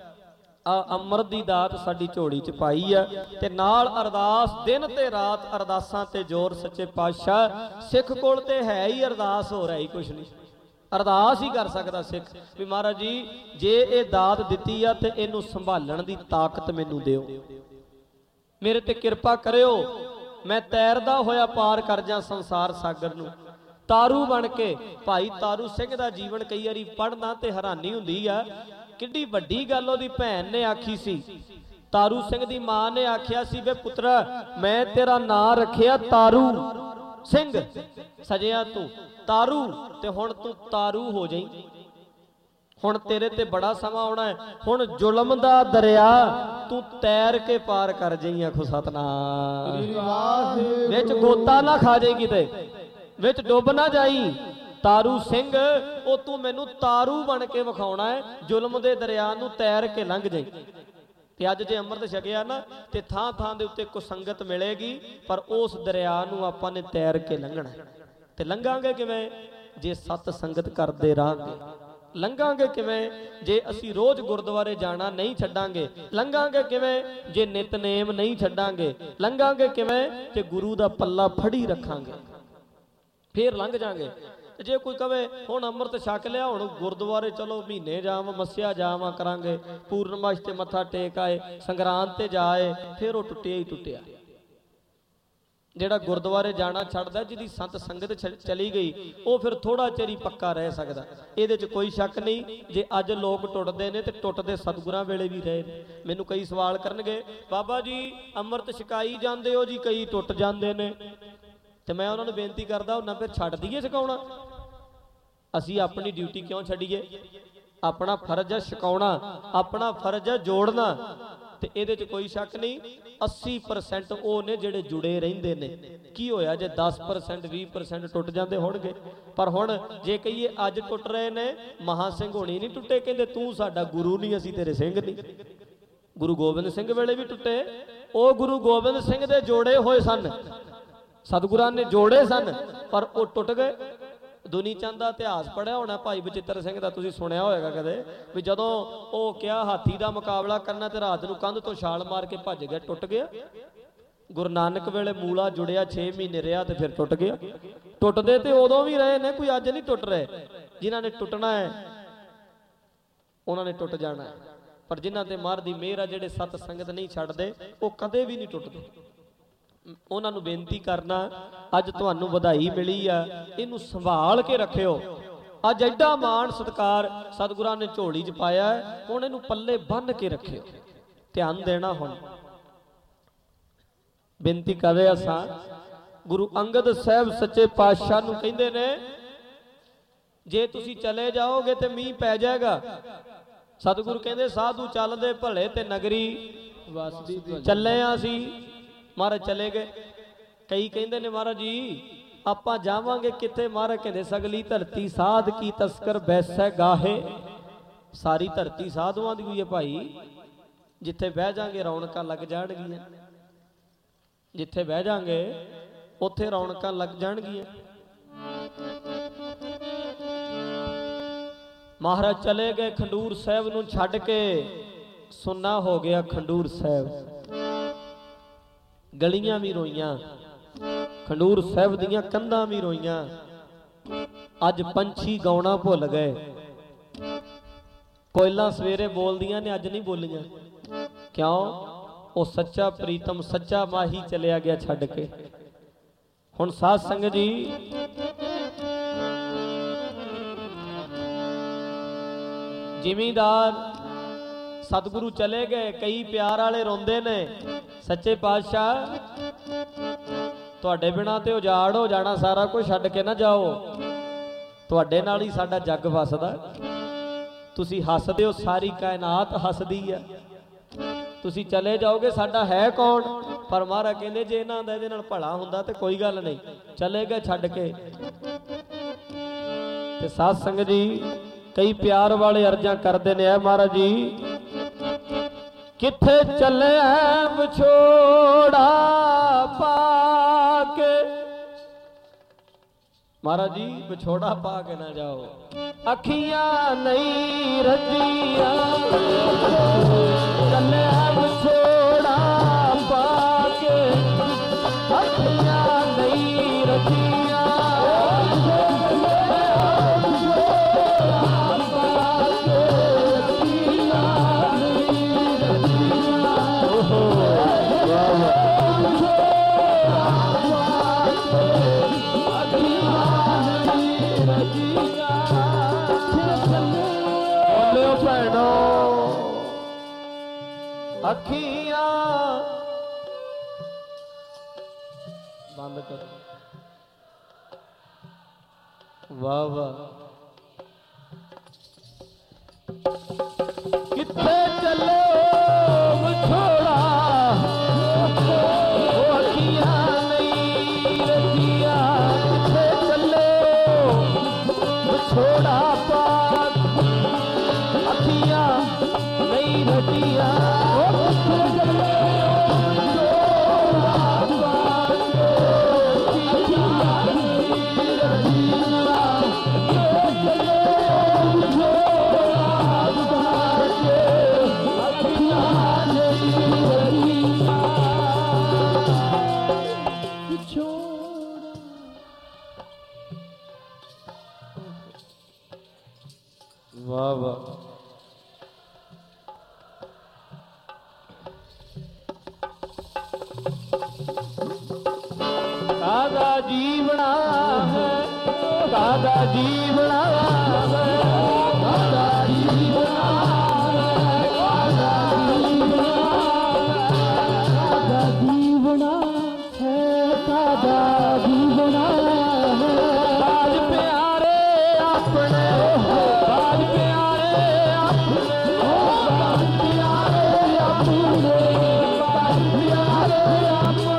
ਆ ਅੰਮ੍ਰਿਤ ਦੀ ਦਾਤ ਸਾਡੀ ਝੋਲੀ ਚ ਪਾਈ ਆ, ਤੇ ਨਾਲ ਅਰਦਾਸ ਦਿਨ ਤੇ ਰਾਤ ਅਰਦਾਸਾਂ ਤੇ ਜ਼ੋਰ ਸੱਚੇ ਪਾਤਸ਼ਾਹ। ਸਿੱਖ ਕੋਲ ਤੇ ਹੈ ਹੀ ਅਰਦਾਸ, ਹੋ ਰਹੀ ਕੁਛ ਨਹੀਂ, ਅਰਦਾਸ ਹੀ ਕਰ ਸਕਦਾ ਸਿੱਖ ਵੀ ਮਹਾਰਾਜ ਜੀ ਜੇ ਇਹ ਦਾਤ ਦਿੱਤੀ ਆ ਤੇ ਇਹਨੂੰ ਸੰਭਾਲਣ ਦੀ ਤਾਕਤ ਮੈਨੂੰ ਦਿਓ, ਮੇਰੇ ਤੇ ਕਿਰਪਾ ਕਰਿਓ, ਮੈਂ ਤੈਰਦਾ ਹੋਇਆ ਪਾਰ ਕਰ ਜਾ ਸੰਸਾਰ ਸਾਗਰ ਨੂੰ। ਤਾਰੂ ਬਣ ਕੇ ਭਾਈ ਤਾਰੂ ਸਿੰਘ ਦਾ ਜੀਵਨ ਕਈ ਵਾਰੀ ਪੜ੍ਹਨਾ ਤੇ ਹੈਰਾਨੀ ਹੁੰਦੀ ਆ। ਕਿੱਡੀ ਵੱਡੀ ਗੱਲ ਉਹਦੀ ਭੈਣ ਨੇ ਆਖੀ ਸੀ। ਤਾਰੂ ਸਿੰਘ ਦੀ ਮਾਂ ਨੇ ਆਖਿਆ ਸੀ ਵੇ ਪੁੱਤਰਾ ਮੈਂ ਤੇਰਾ ਨਾਂ ਰੱਖਿਆ ਤਾਰੂ ਸਿੰਘ, ਸਜਿਆ ਤੂੰ ਤਾਰੂ, ਤੇ ਹੁਣ ਤੂੰ ਤਾਰੂ ਹੋ ਜਾਈਂ। ਹੁਣ ਤੇਰੇ ਤੇ ਬੜਾ ਸਮਾਂ ਆਉਣਾ ਹੈ, ਹੁਣ ਜ਼ੁਲਮ ਦਾ ਦਰਿਆ ਤੂੰ ਤੈਰ ਕੇ ਪਾਰ ਕਰ ਜਾਈਂ। ਆਖੋ ਸਤਨਾਮ। ਵਿੱਚ ਗੋਤਾ ਨਾ ਖਾ ਜਾਈਂ, ਕਿਤੇ ਵਿੱਚ ਡੁੱਬ ਨਾ ਜਾਈਂ। ਤਾਰੂ ਸਿੰਘ ਉਹ ਤੂੰ ਮੈਨੂੰ ਤਾਰੂ ਬਣ ਕੇ ਵਿਖਾਉਣਾ ਹੈ, ਜ਼ੁਲਮ ਦੇ ਦਰਿਆ ਨੂੰ ਤੈਰ ਕੇ ਲੰਘ ਜਾਈਂ। ਤੇ ਅੱਜ ਜੇ ਅੰਮ੍ਰਿਤ ਛਕਿਆ ਨਾ ਤੇ ਥਾਂ ਥਾਂ ਦੇ ਉੱਤੇ ਕੋ ਸੰਗਤ ਮਿਲੇਗੀ, ਪਰ ਉਸ ਦਰਿਆ ਨੂੰ ਆਪਾਂ ਨੇ ਤੈਰ ਕੇ ਲੰਘਣਾ। ਤੇ ਲੰਘਾਂਗੇ ਕਿਵੇਂ? ਜੇ ਸਤ ਸੰਗਤ ਕਰਦੇ ਰਹਾਂਗੇ। ਲੰਘਾਂਗੇ ਕਿਵੇਂ? ਜੇ ਅਸੀਂ ਰੋਜ਼ ਗੁਰਦੁਆਰੇ ਜਾਣਾ ਨਹੀਂ ਛੱਡਾਂਗੇ। ਲੰਘਾਂਗੇ ਕਿਵੇਂ? ਜੇ ਨਿਤਨੇਮ ਨਹੀਂ ਛੱਡਾਂਗੇ। ਲੰਘਾਂਗੇ ਕਿਵੇਂ? ਜੇ ਗੁਰੂ ਦਾ ਪੱਲਾ ਫੜੀ ਰੱਖਾਂਗੇ, ਫੇਰ ਲੰਘ ਜਾਾਂਗੇ। ਜੇ ਕੋਈ ਕਵੇ ਹੁਣ ਅੰਮ੍ਰਿਤ ਛਕ ਲਿਆ, ਹੁਣ ਗੁਰਦੁਆਰੇ ਚਲੋ ਮਹੀਨੇ ਜਾਵਾਂ, ਮੱਸਿਆ ਜਾਵਾਂ ਕਰਾਂਗੇ, ਪੂਰਨਮਾਸ਼ੀ ਤੇ ਮੱਥਾ ਟੇਕ ਆਏ, ਸੰਗਰਾਂਦ ਤੇ ਜਾਏ, ਫਿਰ ਉਹ ਟੁੱਟਿਆ ਹੀ ਟੁੱਟਿਆ। ਜਿਹੜਾ ਗੁਰਦੁਆਰੇ ਜਾਣਾ ਛੱਡਦਾ, ਜਿਹਦੀ ਸੰਤ ਸੰਗਤ ਚਲੀ ਗਈ, ਉਹ ਫਿਰ ਥੋੜਾ ਚਿਰ ਹੀ ਪੱਕਾ ਰਹਿ ਸਕਦਾ। ਇਹਦੇ 'ਚ ਕੋਈ ਸ਼ੱਕ ਨਹੀਂ। ਜੇ ਅੱਜ ਲੋਕ ਟੁੱਟਦੇ ਨੇ ਤੇ ਟੁੱਟਦੇ ਸਤਿਗੁਰਾਂ ਵੇਲੇ ਵੀ ਰਹੇ ਨੇ। ਮੈਨੂੰ ਕਈ ਸਵਾਲ ਕਰਨਗੇ ਬਾਬਾ ਜੀ ਅੰਮ੍ਰਿਤ ਛਕਾਈ ਜਾਂਦੇ ਹੋ ਜੀ, ਕਈ ਟੁੱਟ ਜਾਂਦੇ ਨੇ। ਤੇ ਮੈਂ ਉਹਨਾਂ ਨੂੰ ਬੇਨਤੀ ਕਰਦਾ ਉਹਨਾਂ ਫਿਰ ਛੱਡ ਦਈਏ ਛਕਾਉਣਾ। ਅਸੀਂ ਆਪਣੀ ਡਿਊਟੀ ਕਿਉਂ ਛੱਡੀਏ? ਆਪਣਾ ਫਰਜ਼ ਹੈ ਛਕਾਉਣਾ, ਆਪਣਾ ਫਰਜ਼ ਹੈ ਜੋੜਨਾ। ਤੇ ਇਹਦੇ 'ਚ ਕੋਈ ਸ਼ੱਕ ਨਹੀਂ, ਅੱਸੀ ਪਰਸੈਂਟ ਉਹ ਨੇ ਜਿਹੜੇ ਜੁੜੇ ਰਹਿੰਦੇ ਨੇ। ਕੀ ਹੋਇਆ ਜੇ ਦਸ ਪਰਸੈਂਟ ਵੀਹ ਪਰਸੈਂਟ ਟੁੱਟ ਜਾਂਦੇ ਹੋਣਗੇ? ਪਰ ਹੁਣ ਜੇ ਕਹੀਏ ਅੱਜ ਟੁੱਟ ਰਹੇ ਨੇ, ਮਹਾ ਸਿੰਘ ਹੋਣੀ ਨਹੀਂ ਟੁੱਟੇ, ਕਹਿੰਦੇ ਤੂੰ ਸਾਡਾ ਗੁਰੂ ਨਹੀਂ, ਅਸੀਂ ਤੇਰੇ ਸਿੰਘ ਨਹੀਂ। ਗੁਰੂ ਗੋਬਿੰਦ ਸਿੰਘ ਵੇਲੇ ਵੀ ਟੁੱਟੇ, ਉਹ ਗੁਰੂ ਗੋਬਿੰਦ ਸਿੰਘ ਦੇ ਜੋੜੇ ਹੋਏ ਸਨ, ਸਤਿਗੁਰਾਂ ਨੇ ਜੋੜੇ ਸਨ, ਪਰ ਉਹ ਟੁੱਟ ਗਏ। ਦੁਨੀ ਚੰਦ ਦਾ ਇਤਿਹਾਸ ਪੜਿਆ ਹੋਣਾ ਭਾਈ ਬਚਿੱਤਰ ਸਿੰਘ ਦਾ, ਤੁਸੀਂ ਸੁਣਿਆ ਹੋਏਗਾ ਕਦੇ, ਵੀ ਜਦੋਂ ਉਹ ਕਿਹਾ ਹਾਥੀ ਦਾ ਮੁਕਾਬਲਾ ਕਰਨਾ ਤੇ ਰਾਤ ਨੂੰ ਕੰਧ ਤੋਂ ਛਾਲ ਮਾਰ ਕੇ ਭੱਜ ਗਿਆ, ਟੁੱਟ ਗਿਆ। ਗੁਰੂ ਨਾਨਕ ਵੇਲੇ ਮੂਲਾ ਜੁੜਿਆ ਛੇ ਮਹੀਨੇ ਰਿਹਾ ਤੇ ਫਿਰ ਟੁੱਟ ਗਿਆ। ਟੁੱਟਦੇ ਤੇ ਉਦੋਂ ਵੀ ਰਹੇ ਨੇ, ਕੋਈ ਅੱਜ ਨਹੀਂ ਟੁੱਟ ਰਹੇ। ਜਿਨ੍ਹਾਂ ਨੇ ਟੁੱਟਣਾ ਹੈ ਉਹਨਾਂ ਨੇ ਟੁੱਟ ਜਾਣਾ ਹੈ, ਪਰ ਜਿਨ੍ਹਾਂ ਤੇ ਮਹਾਰਾਜ ਦੀ ਮਿਹਰ ਆ, ਜਿਹੜੇ ਸਤ ਸੰਗਤ ਨਹੀਂ ਛੱਡਦੇ, ਉਹ ਕਦੇ ਵੀ ਨਹੀਂ ਟੁੱਟਦੇ। ਉਹਨਾਂ ਨੂੰ ਬੇਨਤੀ ਕਰਨਾ, ਅੱਜ ਤੁਹਾਨੂੰ ਵਧਾਈ ਮਿਲੀ ਆ, ਇਹਨੂੰ ਸੰਭਾਲ ਕੇ ਰੱਖਿਓ। ਅੱਜ ਐਡਾ ਮਾਣ ਸਤਿਕਾਰ ਸਤਿਗੁਰਾਂ ਨੇ ਝੋਲੀ 'ਚ ਪਾਇਆ, ਹੁਣ ਇਹਨੂੰ ਪੱਲੇ ਬੰਨ੍ਹ ਕੇ ਰੱਖਿਓ, ਧਿਆਨ ਦੇਣਾ। ਹੁਣ ਬੇਨਤੀ ਕਰ ਰਹੇ ਅਸਾਂ, ਗੁਰੂ ਅੰਗਦ ਸਾਹਿਬ ਸੱਚੇ ਪਾਤਸ਼ਾਹ ਨੂੰ ਕਹਿੰਦੇ ਨੇ ਜੇ ਤੁਸੀਂ ਚਲੇ ਜਾਓਗੇ ਤੇ ਮੀਂਹ ਪੈ ਜਾਏਗਾ। ਸਤਿਗੁਰੂ ਕਹਿੰਦੇ ਸਾਧੂ ਚੱਲਦੇ ਭਲੇ ਤੇ ਨਗਰੀ ਵਸਦੀ। ਚੱਲੇ ਆ ਅਸੀਂ, ਮਹਾਰਾਜ ਚਲੇ ਗਏ। ਕਈ ਕਹਿੰਦੇ ਨੇ ਮਹਾਰਾਜ ਜੀ ਆਪਾਂ ਜਾਵਾਂਗੇ ਕਿੱਥੇ? ਮਹਾਰਾਜ ਕਹਿੰਦੇ ਸਗਲੀ ਧਰਤੀ ਸਾਧ ਕੀ ਤਸਕਰ ਬੈਸੈ ਗਾਹੇ। ਸਾਰੀ ਧਰਤੀ ਸਾਧੂਆਂ ਦੀ ਹੋਈ ਹੈ ਭਾਈ, ਜਿੱਥੇ ਬਹਿ ਜਾਾਂਗੇ ਰੌਣਕਾਂ ਲੱਗ ਜਾਣਗੀਆਂ। ਜਿੱਥੇ ਬਹਿ ਜਾਾਂਗੇ ਉੱਥੇ ਰੌਣਕਾਂ ਲੱਗ ਜਾਣਗੀਆਂ। ਮਹਾਰਾਜ ਚਲੇ ਗਏ ਖੰਡੂਰ ਸਾਹਿਬ ਨੂੰ ਛੱਡ ਕੇ, ਸੁੰਨਾ ਹੋ ਗਿਆ ਖੰਡੂਰ ਸਾਹਿਬ। ਗਲੀਆਂ ਵੀ ਰੋਈਆਂ, ਖੰਡੂਰ ਸਾਹਿਬ ਦੀਆਂ ਕੰਧਾਂ ਵੀ ਰੋਈਆਂ। ਅੱਜ ਪੰਛੀ ਗਾਉਣਾ ਭੁੱਲ ਗਏ। ਕੋਇਲਾਂ ਸਵੇਰੇ ਬੋਲਦੀਆਂ ਨੇ, ਅੱਜ ਨਹੀਂ ਬੋਲੀਆਂ। ਕਿਉਂ? ਉਹ ਸੱਚਾ ਪ੍ਰੀਤਮ ਸੱਚਾ ਮਾਹੀ ਚਲਿਆ ਗਿਆ ਛੱਡ ਕੇ। ਹੁਣ ਸਾਧ ਸੰਗਤ ਜੀ ਜ਼ਿਮੀਂਦਾਰ ਸਤਿਗੁਰੂ ਚਲੇ ਗਏ, ਕਈ ਪਿਆਰ ਵਾਲੇ ਰੋਂਦੇ ਨੇ, ਸੱਚੇ ਪਾਤਸ਼ਾਹ ਤੁਹਾਡੇ ਬਿਨਾਂ ਤੇ ਉਜਾੜ ਹੋ ਜਾਣਾ, ਸਾਰਾ ਕੁਝ ਛੱਡ ਕੇ ਨਾ ਜਾਓ, ਤੁਹਾਡੇ ਨਾਲ ਹੀ ਸਾਡਾ ਜੱਗ ਵਸਦਾ, ਤੁਸੀਂ ਹੱਸਦੇ ਹੋ, ਸਾਰੀ ਕਾਇਨਾਤ ਹੱਸਦੀ ਆ, ਤੁਸੀਂ ਚਲੇ ਜਾਓਗੇ ਸਾਡਾ ਹੈ ਕੌਣ। ਪਰ ਮਹਾਰਾਜ ਕਹਿੰਦੇ ਜੇ ਇਹਨਾਂ ਦਾ ਇਹਦੇ ਨਾਲ ਭਲਾ ਹੁੰਦਾ ਤੇ ਕੋਈ ਗੱਲ ਨਹੀਂ, ਚਲੇ ਗਏ ਛੱਡ ਕੇ। ਤੇ ਸਾਧ ਸੰਗਤ ਜੀ ਕਈ ਪਿਆਰ ਵਾਲੇ ਅਰਜ਼ਾਂ ਕਰਦੇ ਨੇ, ਐ ਮਹਾਰਾਜ ਜੀ ਕਿੱਥੇ ਚੱਲਿਆ ਵਿਛੋੜਾ ਪਾ ਕੇ, ਮਹਾਰਾਜ ਜੀ ਵਿਛੋੜਾ ਪਾ ਕੇ ਨਾ ਜਾਓ, ਅੱਖੀਆਂ ਨਹੀਂ ਰੱਜੀਆਂ, ਚੱਲਿਆ ਵਿਛੋੜਾ ਪਾ ਕੇ, ਅੱਖੀਆਂ ਨਹੀਂ ਰੱਜੀਆਂ, ਅੱਖੀਆਂ ਬੰਦ ਕਰੋ। ਵਾਹ ਵਾਹ, ਕਿੱਥੇ ਚੱਲੇ ਵਿਛੋੜਾ, ਉਹ ਅੱਖੀਆਂ ਨਹੀਂ ਰੱਜੀਆਂ, ਕਿੱਥੇ ਚੱਲੇ ਵਿਛੋੜਾ ਪਾ, ਅੱਖੀਆਂ ਨਹੀਂ ਰੱਜੀਆਂ, ਵਾਹ ਵਾਹ। ਕਾਦਾ ਜੀਵਣਾ ਹੈ, ਕਾਦਾ ਜੀਵਣਾ ਹੈ, ਕਾਦਾ ਜੀਵਣਾ ਹੈ, ਕਾਦਾ ਜੀਵਣਾ ਹੈ, ਕਾਦਾ ਜੀਵਣਾ ਹੈ, ਕਾਦਾ ਜੀਵਣਾ ਹੈ, ਬਾਜ ਪਿਆਰੇ ਆਪਣੇ, ਬਾਜ ਪਿਆਰੇ ਆਪਣੇ, ਬਾਜ ਪਿਆਰੇ ਆਪਣੇ, ਬਾਜ ਪਿਆਰੇ ਆਪਣੇ,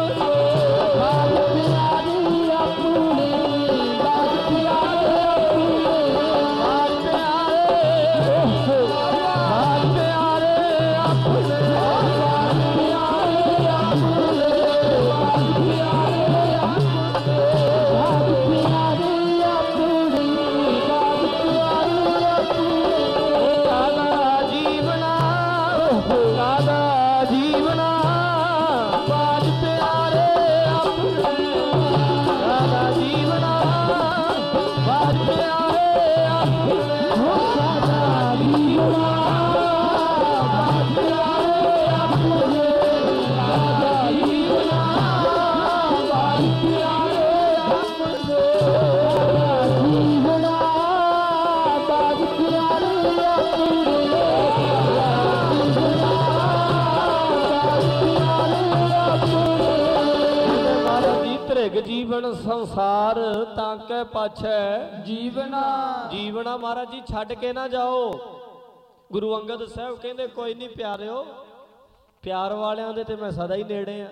ਜੀਵਨ ਸੰਸਾਰ ਤਾਂ ਕੇ ਪਾਛੈ ਜੀਵਨਾ, ਜੀਵਨਾ ਮਹਾਰਾਜ ਜੀ ਛੱਡ ਕੇ ਨਾ ਜਾਓ। ਗੁਰੂ ਅੰਗਦ ਸਾਹਿਬ ਕਹਿੰਦੇ ਕੋਈ ਨਹੀਂ ਪਿਆਰਿਓ, ਪਿਆਰ ਵਾਲਿਆਂ ਦੇ ਤੇ ਮੈਂ ਸਦਾ ਹੀ ਨੇੜੇ ਆ,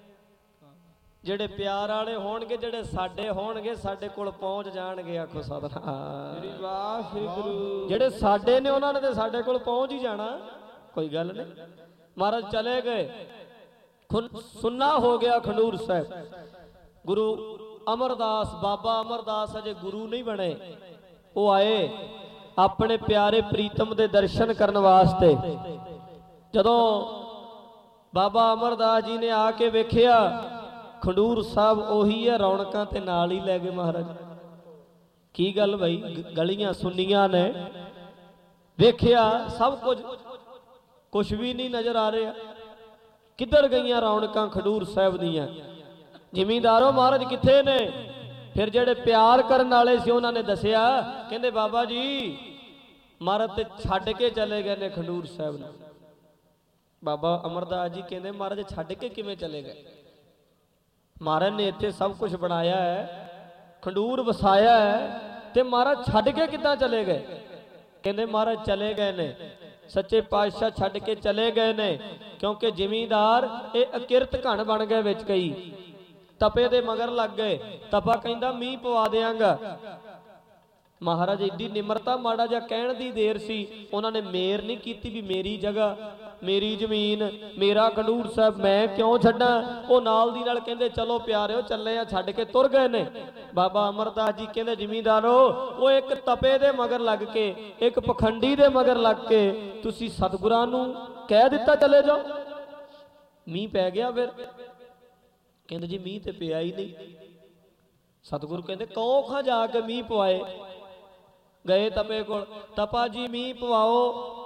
ਜਿਹੜੇ ਪਿਆਰ ਵਾਲੇ ਹੋਣਗੇ, ਜਿਹੜੇ ਸਾਡੇ ਹੋਣਗੇ, ਸਾਡੇ ਕੋਲ ਪਹੁੰਚ ਜਾਣਗੇ। ਆਖੋ ਸਤਿਨਾਮ ਸ੍ਰੀ ਵਾਹਿ ਸ੍ਰੀ ਗੁਰੂ। ਜਿਹੜੇ ਸਾਡੇ ਨੇ ਉਹਨਾਂ ਨੇ ਤੇ ਸਾਡੇ ਕੋਲ ਪਹੁੰਚ ਹੀ ਜਾਣਾ, ਕੋਈ ਗੱਲ ਨਹੀਂ। ਮਹਾਰਾਜ ਚਲੇ ਗਏ, ਸੁੰਨਾ ਹੋ ਗਿਆ ਖਡੂਰ ਸਾਹਿਬ। ਗੁਰੂ ਅਮਰਦਾਸ, ਬਾਬਾ ਅਮਰਦਾਸ ਅਜੇ ਗੁਰੂ ਨਹੀਂ ਬਣੇ, ਉਹ ਆਏ ਆਪਣੇ ਪਿਆਰੇ ਪ੍ਰੀਤਮ ਦੇ ਦਰਸ਼ਨ ਕਰਨ ਵਾਸਤੇ। ਜਦੋਂ ਬਾਬਾ ਅਮਰਦਾਸ ਜੀ ਨੇ ਆ ਕੇ ਵੇਖਿਆ ਖਡੂਰ ਸਾਹਿਬ ਉਹੀ ਹੈ, ਰੌਣਕਾਂ ਤੇ ਨਾਲ ਹੀ ਲੈ ਗਏ ਮਹਾਰਾਜ। ਕੀ ਗੱਲ ਬਈ, ਗਲੀਆਂ ਸੁੰਨੀਆਂ ਨੇ, ਵੇਖਿਆ ਸਭ ਕੁਝ, ਕੁਛ ਵੀ ਨਹੀਂ ਨਜ਼ਰ ਆ ਰਿਹਾ, ਕਿੱਧਰ ਗਈਆਂ ਰੌਣਕਾਂ ਖਡੂਰ ਸਾਹਿਬ ਦੀਆਂ। ਜ਼ਿਮੀਂਦਾਰੋ ਮਹਾਰਾਜ ਕਿੱਥੇ ਨੇ? ਫਿਰ ਜਿਹੜੇ ਪਿਆਰ ਕਰਨ ਵਾਲੇ ਸੀ ਉਹਨਾਂ ਨੇ ਦੱਸਿਆ, ਕਹਿੰਦੇ ਬਾਬਾ ਜੀ ਮਹਾਰਾਜ ਤੇ ਛੱਡ ਕੇ ਚਲੇ ਗਏ ਨੇ ਖਡੂਰ ਸਾਹਿਬ ਨੂੰ। ਬਾਬਾ ਅਮਰਦਾਸ ਜੀ ਕਹਿੰਦੇ ਮਹਾਰਾਜ ਛੱਡ ਕੇ ਕਿਵੇਂ ਚਲੇ ਗਏ? ਮਹਾਰਾਜ ਨੇ ਇੱਥੇ ਸਭ ਕੁਝ ਬਣਾਇਆ ਹੈ, ਖੰਡੂਰ ਵਸਾਇਆ ਹੈ, ਤੇ ਮਹਾਰਾਜ ਛੱਡ ਕੇ ਕਿੱਦਾਂ ਚਲੇ ਗਏ? ਕਹਿੰਦੇ ਮਹਾਰਾਜ ਚਲੇ ਗਏ ਨੇ, ਸੱਚੇ ਪਾਤਸ਼ਾਹ ਛੱਡ ਕੇ ਚਲੇ ਗਏ ਨੇ, ਕਿਉਂਕਿ ਜ਼ਿਮੀਂਦਾਰ ਇਹ ਅਕਿਰਤ ਘਣ ਬਣ ਗਏ ਵਿੱਚ ਕਈ, ਤਪੇ ਦੇ ਮਗਰ ਲੱਗ ਗਏ। ਤਪਾ ਕਹਿੰਦਾ ਮੀਂਹ ਪਵਾ ਦਿਆਂਗਾ। ਮਹਾਰਾਜ ਏਡੀ ਨਿਮਰਤਾ, ਮਾੜਾ ਜਿਹਾ ਕਹਿਣ ਦੀ ਦੇਰ ਸੀ, ਉਹਨਾਂ ਨੇ ਮੇਰ ਨਹੀਂ ਕੀਤੀ ਵੀ ਮੇਰੀ ਜਗ੍ਹਾ, ਮੇਰੀ ਜ਼ਮੀਨ, ਮੇਰਾ ਖੰਡੂਰ ਸਾਹਿਬ ਮੈਂ ਕਿਉਂ ਛੱਡਾਂ। ਉਹ ਨਾਲ ਦੀ ਨਾਲ ਕਹਿੰਦੇ ਚਲੋ ਪਿਆਰਿਓ ਚੱਲੇ ਆ, ਛੱਡ ਕੇ ਤੁਰ ਗਏ ਨੇ। ਬਾਬਾ ਅਮਰਦਾਸ ਜੀ ਕਹਿੰਦੇ ਜ਼ਿਮੀਂਦਾਰੋ, ਉਹ ਇੱਕ ਤਪੇ ਦੇ ਮਗਰ ਲੱਗ ਕੇ, ਇੱਕ ਪਖੰਡੀ ਦੇ ਮਗਰ ਲੱਗ ਕੇ ਤੁਸੀਂ ਸਤਿਗੁਰਾਂ ਨੂੰ ਕਹਿ ਦਿੱਤਾ ਚਲੇ ਜਾਓ। ਮੀਂਹ ਪੈ ਗਿਆ ਫਿਰ? ਕਹਿੰਦੇ ਜੀ ਮੀਂਹ ਤੇ ਪਿਆ ਹੀ ਨਹੀਂ। ਸਤਿਗੁਰੂ ਕਹਿੰਦੇ ਕਹੋ ਖਾਂ ਜਾ ਕੇ ਮੀਂਹ ਪਵਾਏ। ਗਏ ਤਪੇ ਕੋਲ, ਤਪਾ ਜੀ ਮੀਂਹ ਪਵਾਓ।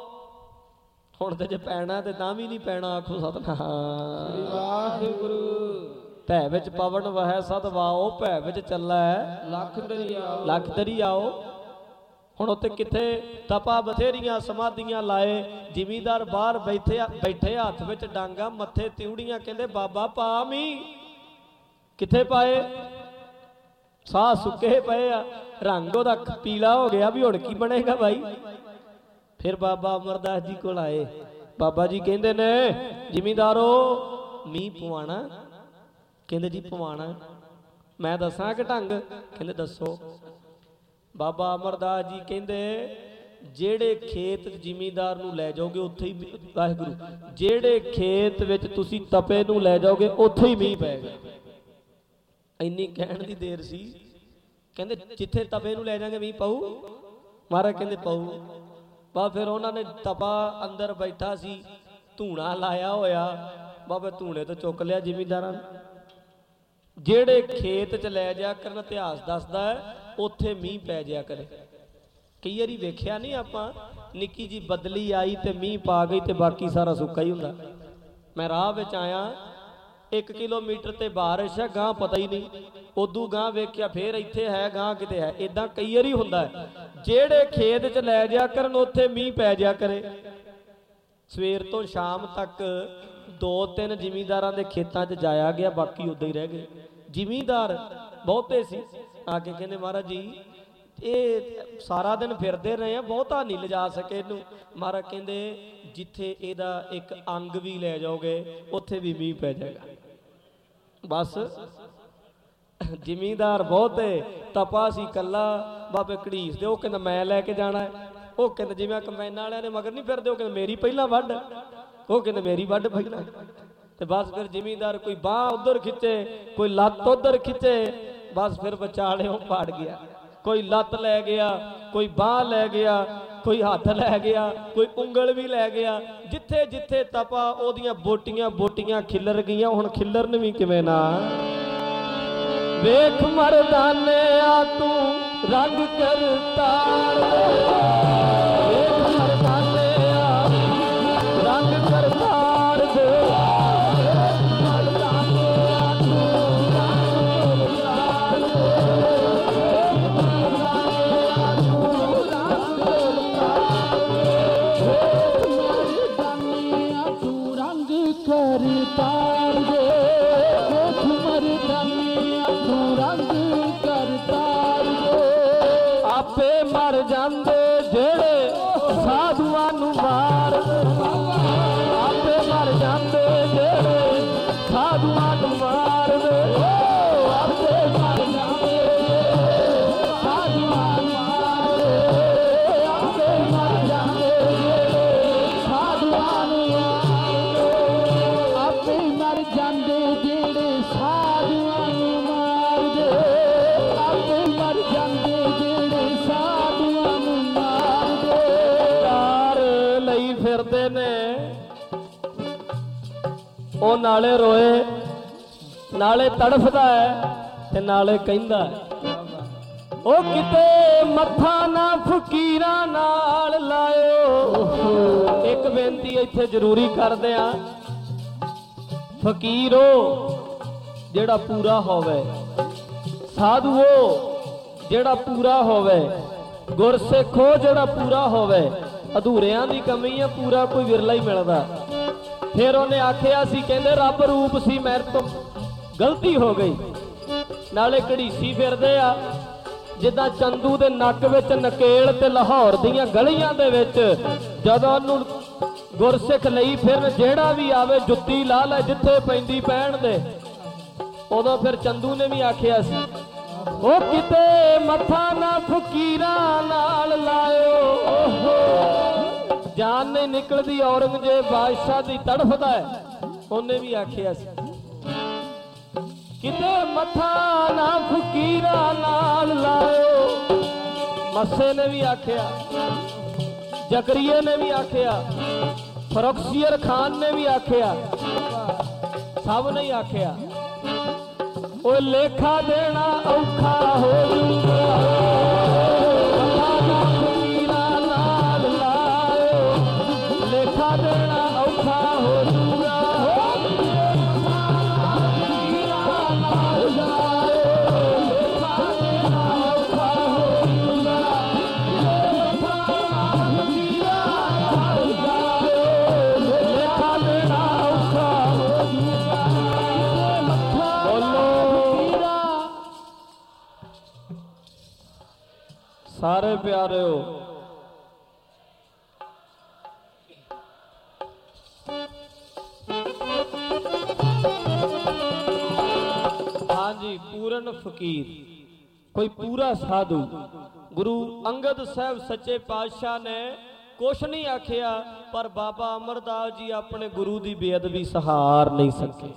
ਹੁਣ ਤੇ ਜੇ ਪੈਣਾ ਤੇ ਤਾਂ ਵੀ ਨਹੀਂ ਪੈਣਾ, ਆਖੋ ਸਤਿਨਾਮ ਵਾਹਿਗੁਰੂ। ਭੈ ਵਿੱਚ ਪਵਨ ਵਹੈ ਸਦ ਵਾਓ, ਭੈ ਵਿੱਚ ਚੱਲੈ ਲੱਖ ਦਰਿਆਓ, ਲੱਖ ਦਰਿਆਓ। ਹੁਣ ਉੱਥੇ ਕਿੱਥੇ ਤਪਾ ਬਥੇਰੀਆਂ ਸਮਾਧੀਆਂ ਲਾਏ, ਜ਼ਿਮੀਂਦਾਰ ਬਾਹਰ ਬੈਠੇ ਬੈਠੇ ਹੱਥ ਵਿੱਚ ਡਾਂਗਾ, ਮੱਥੇ ਤਿਉੜੀਆਂ, ਕਹਿੰਦੇ ਬਾਬਾ ਪਾ ਮੀਂਹ। ਕਿੱਥੇ ਪਾਏ? ਸਾਹ ਸੁੱਕੇ ਪਏ ਆ, ਰੰਗ ਉਹਦਾ ਪੀਲਾ ਹੋ ਗਿਆ ਵੀ ਹੁਣ ਕੀ ਬਣੇਗਾ ਭਾਈ। ਫਿਰ ਬਾਬਾ ਅਮਰਦਾਸ ਜੀ ਕੋਲ ਆਏ। ਬਾਬਾ ਜੀ ਕਹਿੰਦੇ ਨੇ ਜ਼ਿਮੀਂਦਾਰੋ ਮੀਂਹ ਪਵਾਣਾ? ਕਹਿੰਦੇ ਜੀ ਪਵਾਣਾ। ਮੈਂ ਦੱਸਾਂ ਕਿ ਢੰਗ? ਕਹਿੰਦੇ ਦੱਸੋ। ਬਾਬਾ ਅਮਰਦਾਸ ਜੀ ਕਹਿੰਦੇ ਜਿਹੜੇ ਖੇਤ ਜ਼ਿਮੀਂਦਾਰ ਨੂੰ ਲੈ ਜਾਓਗੇ ਉੱਥੇ ਹੀ, ਵਾਹਿਗੁਰੂ, ਜਿਹੜੇ ਖੇਤ ਵਿੱਚ ਤੁਸੀਂ ਤਪੇ ਨੂੰ ਲੈ ਜਾਓਗੇ ਉੱਥੇ ਹੀ ਮੀਂਹ ਪਏਗਾ। ਇੰਨੀ ਕਹਿਣ ਦੀ ਦੇਰ ਸੀ, ਕਹਿੰਦੇ ਜਿੱਥੇ ਤਪੇ ਨੂੰ ਲੈ ਜਾਗੇ ਮੀਂਹ ਪਊ? ਮਹਾਰਾਜ ਕਹਿੰਦੇ ਪਊ। ਬਾ ਫਿਰ ਉਹਨਾਂ ਨੇ ਤਪਾ ਅੰਦਰ ਬੈਠਾ ਸੀ, ਧੂਣਾ ਲਾਇਆ ਹੋਇਆ, ਬਾਬਾ ਧੂਣੇ ਤੋਂ ਚੁੱਕ ਲਿਆ ਜ਼ਿਮੀਂਦਾਰਾਂ ਨੇ। ਜਿਹੜੇ ਖੇਤ 'ਚ ਲੈ ਜਾ ਕਰਨ, ਇਤਿਹਾਸ ਦੱਸਦਾ ਹੈ ਉੱਥੇ ਮੀਂਹ ਪੈ ਜਾਇਆ ਕਰੇ। ਕਈ ਵਾਰੀ ਵੇਖਿਆ ਨਹੀਂ ਆਪਾਂ, ਨਿੱਕੀ ਜੀ ਬਦਲੀ ਆਈ ਤੇ ਮੀਂਹ ਪਾ ਗਈ ਤੇ ਬਾਕੀ ਸਾਰਾ ਸੁੱਕਾ ਹੀ ਹੁੰਦਾ। ਮੈਂ ਰਾਹ ਵਿੱਚ ਆਇਆ, ਇੱਕ ਕਿਲੋਮੀਟਰ ਤੇ ਬਾਰਿਸ਼ ਹੈ, ਗਾਂ ਪਤਾ ਹੀ ਨਹੀਂ, ਉਦੋਂ ਗਾਂ ਵੇਖਿਆ ਫੇਰ ਇੱਥੇ ਹੈ, ਗਾਂ ਕਿਤੇ ਹੈ। ਇਦਾਂ ਕਈ ਵਾਰੀ ਹੁੰਦਾ ਹੈ, ਜਿਹੜੇ ਖੇਤ 'ਚ ਲੈ ਜਾ ਕਰਨ ਉੱਥੇ ਮੀਂਹ ਪੈ ਜਾ ਕਰੇ। ਸਵੇਰ ਤੋਂ ਸ਼ਾਮ ਤੱਕ ਦੋ ਤਿੰਨ ਜ਼ਿਮੀਂਦਾਰਾਂ ਦੇ ਖੇਤਾਂ 'ਚ ਜਾਇਆ ਗਿਆ, ਬਾਕੀ ਉਦਾਂ ਹੀ ਰਹਿ ਗਏ। ਜ਼ਿਮੀਂਦਾਰ ਬਹੁਤੇ ਸੀ, ਆ ਕੇ ਕਹਿੰਦੇ ਮਹਾਰਾਜ ਜੀ ਇਹ ਸਾਰਾ ਦਿਨ ਫਿਰਦੇ ਰਹੇ ਆ, ਬਹੁਤਾ ਨਹੀਂ ਲਿਜਾ ਸਕੇ ਇਹਨੂੰ। ਮਹਾਰਾਜ ਕਹਿੰਦੇ ਜਿੱਥੇ ਇਹਦਾ ਇੱਕ ਅੰਗ ਵੀ ਲੈ ਜਾਓਗੇ ਉੱਥੇ ਵੀ ਮੀਂਹ ਪੈ ਜਾਏਗਾ। ਬਸ ਜ਼ਿਮੀਂਦਾਰ ਬਹੁਤੇ, ਤਪਾ ਸੀ ਕੱਲਾ। ਬਾਬੇ ਘੜੀਸ ਦੇ, ਉਹ ਕਹਿੰਦਾ ਮੈਂ ਲੈ ਕੇ ਜਾਣਾ। ਉਹ ਕਹਿੰਦਾ ਜਿਵੇਂ ਕੰਬਾਈਨਾਂ ਵਾਲਿਆਂ ਨੇ ਮਗਰ ਨਹੀਂ ਫਿਰਦੇ, ਉਹ ਕਹਿੰਦਾ ਮੇਰੀ ਪਹਿਲਾਂ ਵੱਢ, ਉਹ ਕਹਿੰਦਾ ਮੇਰੀ ਵੱਢ ਪਹਿਲਾਂ। ਤੇ ਬਸ ਫਿਰ ਜ਼ਿਮੀਂਦਾਰ ਕੋਈ ਬਾਹ ਉਧਰ ਖਿੱਚੇ, ਕੋਈ ਲੱਤ ਉਧਰ ਖਿੱਚੇ, ਬਸ ਫਿਰ ਵਿਚਾਲਿਓਂ ਪਾੜ ਗਿਆ। ਕੋਈ ਲੱਤ ਲੈ ਗਿਆ, ਕੋਈ ਬਾਹ ਲੈ ਗਿਆ, ਕੋਈ ਹੱਥ ਲੈ ਗਿਆ, ਕੋਈ ਉਂਗਲ ਵੀ ਲੈ ਗਿਆ। ਜਿੱਥੇ ਜਿੱਥੇ ਤਪਾ ਉਹਦੀਆਂ ਬੋਟੀਆਂ ਬੋਟੀਆਂ ਖਿੱਲਰ ਗਈਆਂ। ਹੁਣ ਖਿੱਲਰਨ ਵੀ ਕਿਵੇਂ ਨਾ। ਵੇਖ ਮਰਦਾਨਿਆ ਤੂੰ ਰੰਗ ਕਰਤਾਰ, ਵੇਖ ਮਰਦਾਨਿਆ ਰੰਗ ਕਰਤਾਰ ਦੇ, ਮਰਦਾਨਿਆ ਤੂੰ ਰੰਗ ਕਰਤਾਰ ਦੇ, ਵੇਖ ਮਰਦਾਨਿਆ ਤੂੰ ਰੰਗ ਕਰਤਾਰ ਦੇ। ਆਪੇ ਮਰ ਜਾਂਦੇ ਜਿਹੜੇ ਸਾਧੂਆਂ ਨੂੰ ਮਾਰ, ਆਪੇ ਮਰ ਜਾਂਦੇ ਜਿਹੜੇ ਸਾਧੂਆਂ ਨੂੰ ਮਾਰ ਦੇ। ਆਪੇ ਮਰ ਜਾਂਦੇ ਸਾਧੂਆਂ ਨੂੰ ਮਾਰ ਦੇ, ਆਪੇ ਮਰ ਜਾਂਦੇ ਸਾਧੂਆਂ ਨੂੰ ਮਾਰ ਦੇ, ਆਪੇ ਮਰ ਜਾਂਦੇ ਜਿਹੜੇ ਸਾਧੂਆਂ ਨੂੰ ਮਾਰ ਦੇ, ਆਪੇ ਮਰ ਜਾਂਦੇ ਜਿਹੜੇ ਸਾਧੂਆਂ ਨੂੰ ਮਾਰ ਦੇ। ਤਾਰ ਲਈ ਫਿਰਦੇ ਨੇ, ਉਹ ਨਾਲੇ ਰੋਏ, ਨਾਲੇ ਤੜਫਦਾ ਹੈ ਤੇ ਨਾਲੇ ਕਹਿੰਦਾ ਉਹ ਕਿਤੇ ਮੱਥਾ ਨਾ ਫਕੀਰਾਂ ਨਾਲ ਲਾਇਓ। ਇੱਕ ਬੇਨਤੀ ਇੱਥੇ ਜ਼ਰੂਰੀ ਕਰਦੇ ਆ, ਫਕੀਰੋ ਜਿਹੜਾ ਪੂਰਾ ਹੋਵੇ, ਸਾਧੂਓ ਜਿਹੜਾ ਪੂਰਾ ਹੋਵੇ, ਗੁਰਸਿੱਖੋ ਜਿਹੜਾ ਪੂਰਾ ਹੋਵੇ। ਅਧੂਰਿਆਂ ਦੀ ਕਮੀ ਆ, ਪੂਰਾ ਕੋਈ ਵਿਰਲਾ ਹੀ ਮਿਲਦਾ। ਫਿਰ ਉਹਨੇ ਆਖਿਆ ਸੀ, ਕਹਿੰਦੇ ਰੱਬ ਰੂਪ ਸੀ, ਮੇਰੇ ਤੋਂ ਗਲਤੀ ਹੋ ਗਈ। ਨਾਲੇ ਘੜੀਸੀ ਫਿਰਦੇ ਆ ਜਿੱਦਾਂ ਚੰਦੂ ਦੇ ਨੱਕ ਵਿੱਚ ਨਕੇਲ ਤੇ ਲਾਹੌਰ ਦੀਆਂ ਗਲੀਆਂ ਦੇ ਵਿੱਚ ਜਦੋਂ ਉਹਨੂੰ ਗੁਰਸਿੱਖ ਲਈ ਫਿਰ ਜਿਹੜਾ ਵੀ ਆਵੇ ਜੁੱਤੀ ਲਾ ਲੈ ਜਿੱਥੇ ਪੈਂਦੀ ਪੈਣ ਦੇ। ਉਦੋਂ ਫਿਰ ਚੰਦੂ ਨੇ ਵੀ ਆਖਿਆ ਸੀ, ਉਹ ਕਿਤੇ ਮੱਥਾ ਨਾ ਫਕੀਰਾਂ ਨਾਲ ਲਾਇਓ, ਜਾਨ ਨਹੀਂ ਨਿਕਲਦੀ ਔਰੰਗਜ਼ੇਬ ਬਾਦਸ਼ਾਹ ਦੀ ਤੜਫਦਾ ਹੈ। ਉਹਨੇ ਵੀ ਆਖਿਆ ਸੀ, ਕਿਤੇ ਮੱਥਾ ਨਾ ਫਕੀਰਾਂ ਨਾਲ ਲਾਇਓ। ਮੱਸੇ ਨੇ ਵੀ ਆਖਿਆ, ਜ਼ਕਰੀਏ ਨੇ ਵੀ ਆਖਿਆ, ਫਰੁਖਸੀਅਰ ਖਾਨ ਨੇ ਵੀ ਆਖਿਆ, ਸਭ ਨੇ ਆਖਿਆ ਉਹ ਲੇਖਾ ਦੇਣਾ ਔਖਾ ਹੋ ਜੂਗਾ, ਮੱਥਾ ਨਾ ਫਕੀਰਾਂ ਨਾਲ ਲਾਇਓ, ਲੇਖਾ ਦੇਣਾ ਔਖਾ ਹੋ ਜੂਗਾ। ਸਾਰੇ ਪਿਆਰਿਓ, ਹਾਂਜੀ ਪੂਰਨ ਫਕੀਰ, ਕੋਈ ਪੂਰਾ ਸਾਧੂ। ਗੁਰੂ ਅੰਗਦ ਸਾਹਿਬ ਸੱਚੇ ਪਾਤਸ਼ਾਹ ਨੇ ਕੁਛ ਨਹੀਂ ਆਖਿਆ, ਪਰ ਬਾਬਾ ਅਮਰਦਾਸ ਜੀ ਆਪਣੇ ਗੁਰੂ ਦੀ ਬੇਅਦਬੀ ਸਹਾਰ ਨਹੀਂ ਸਕੇ।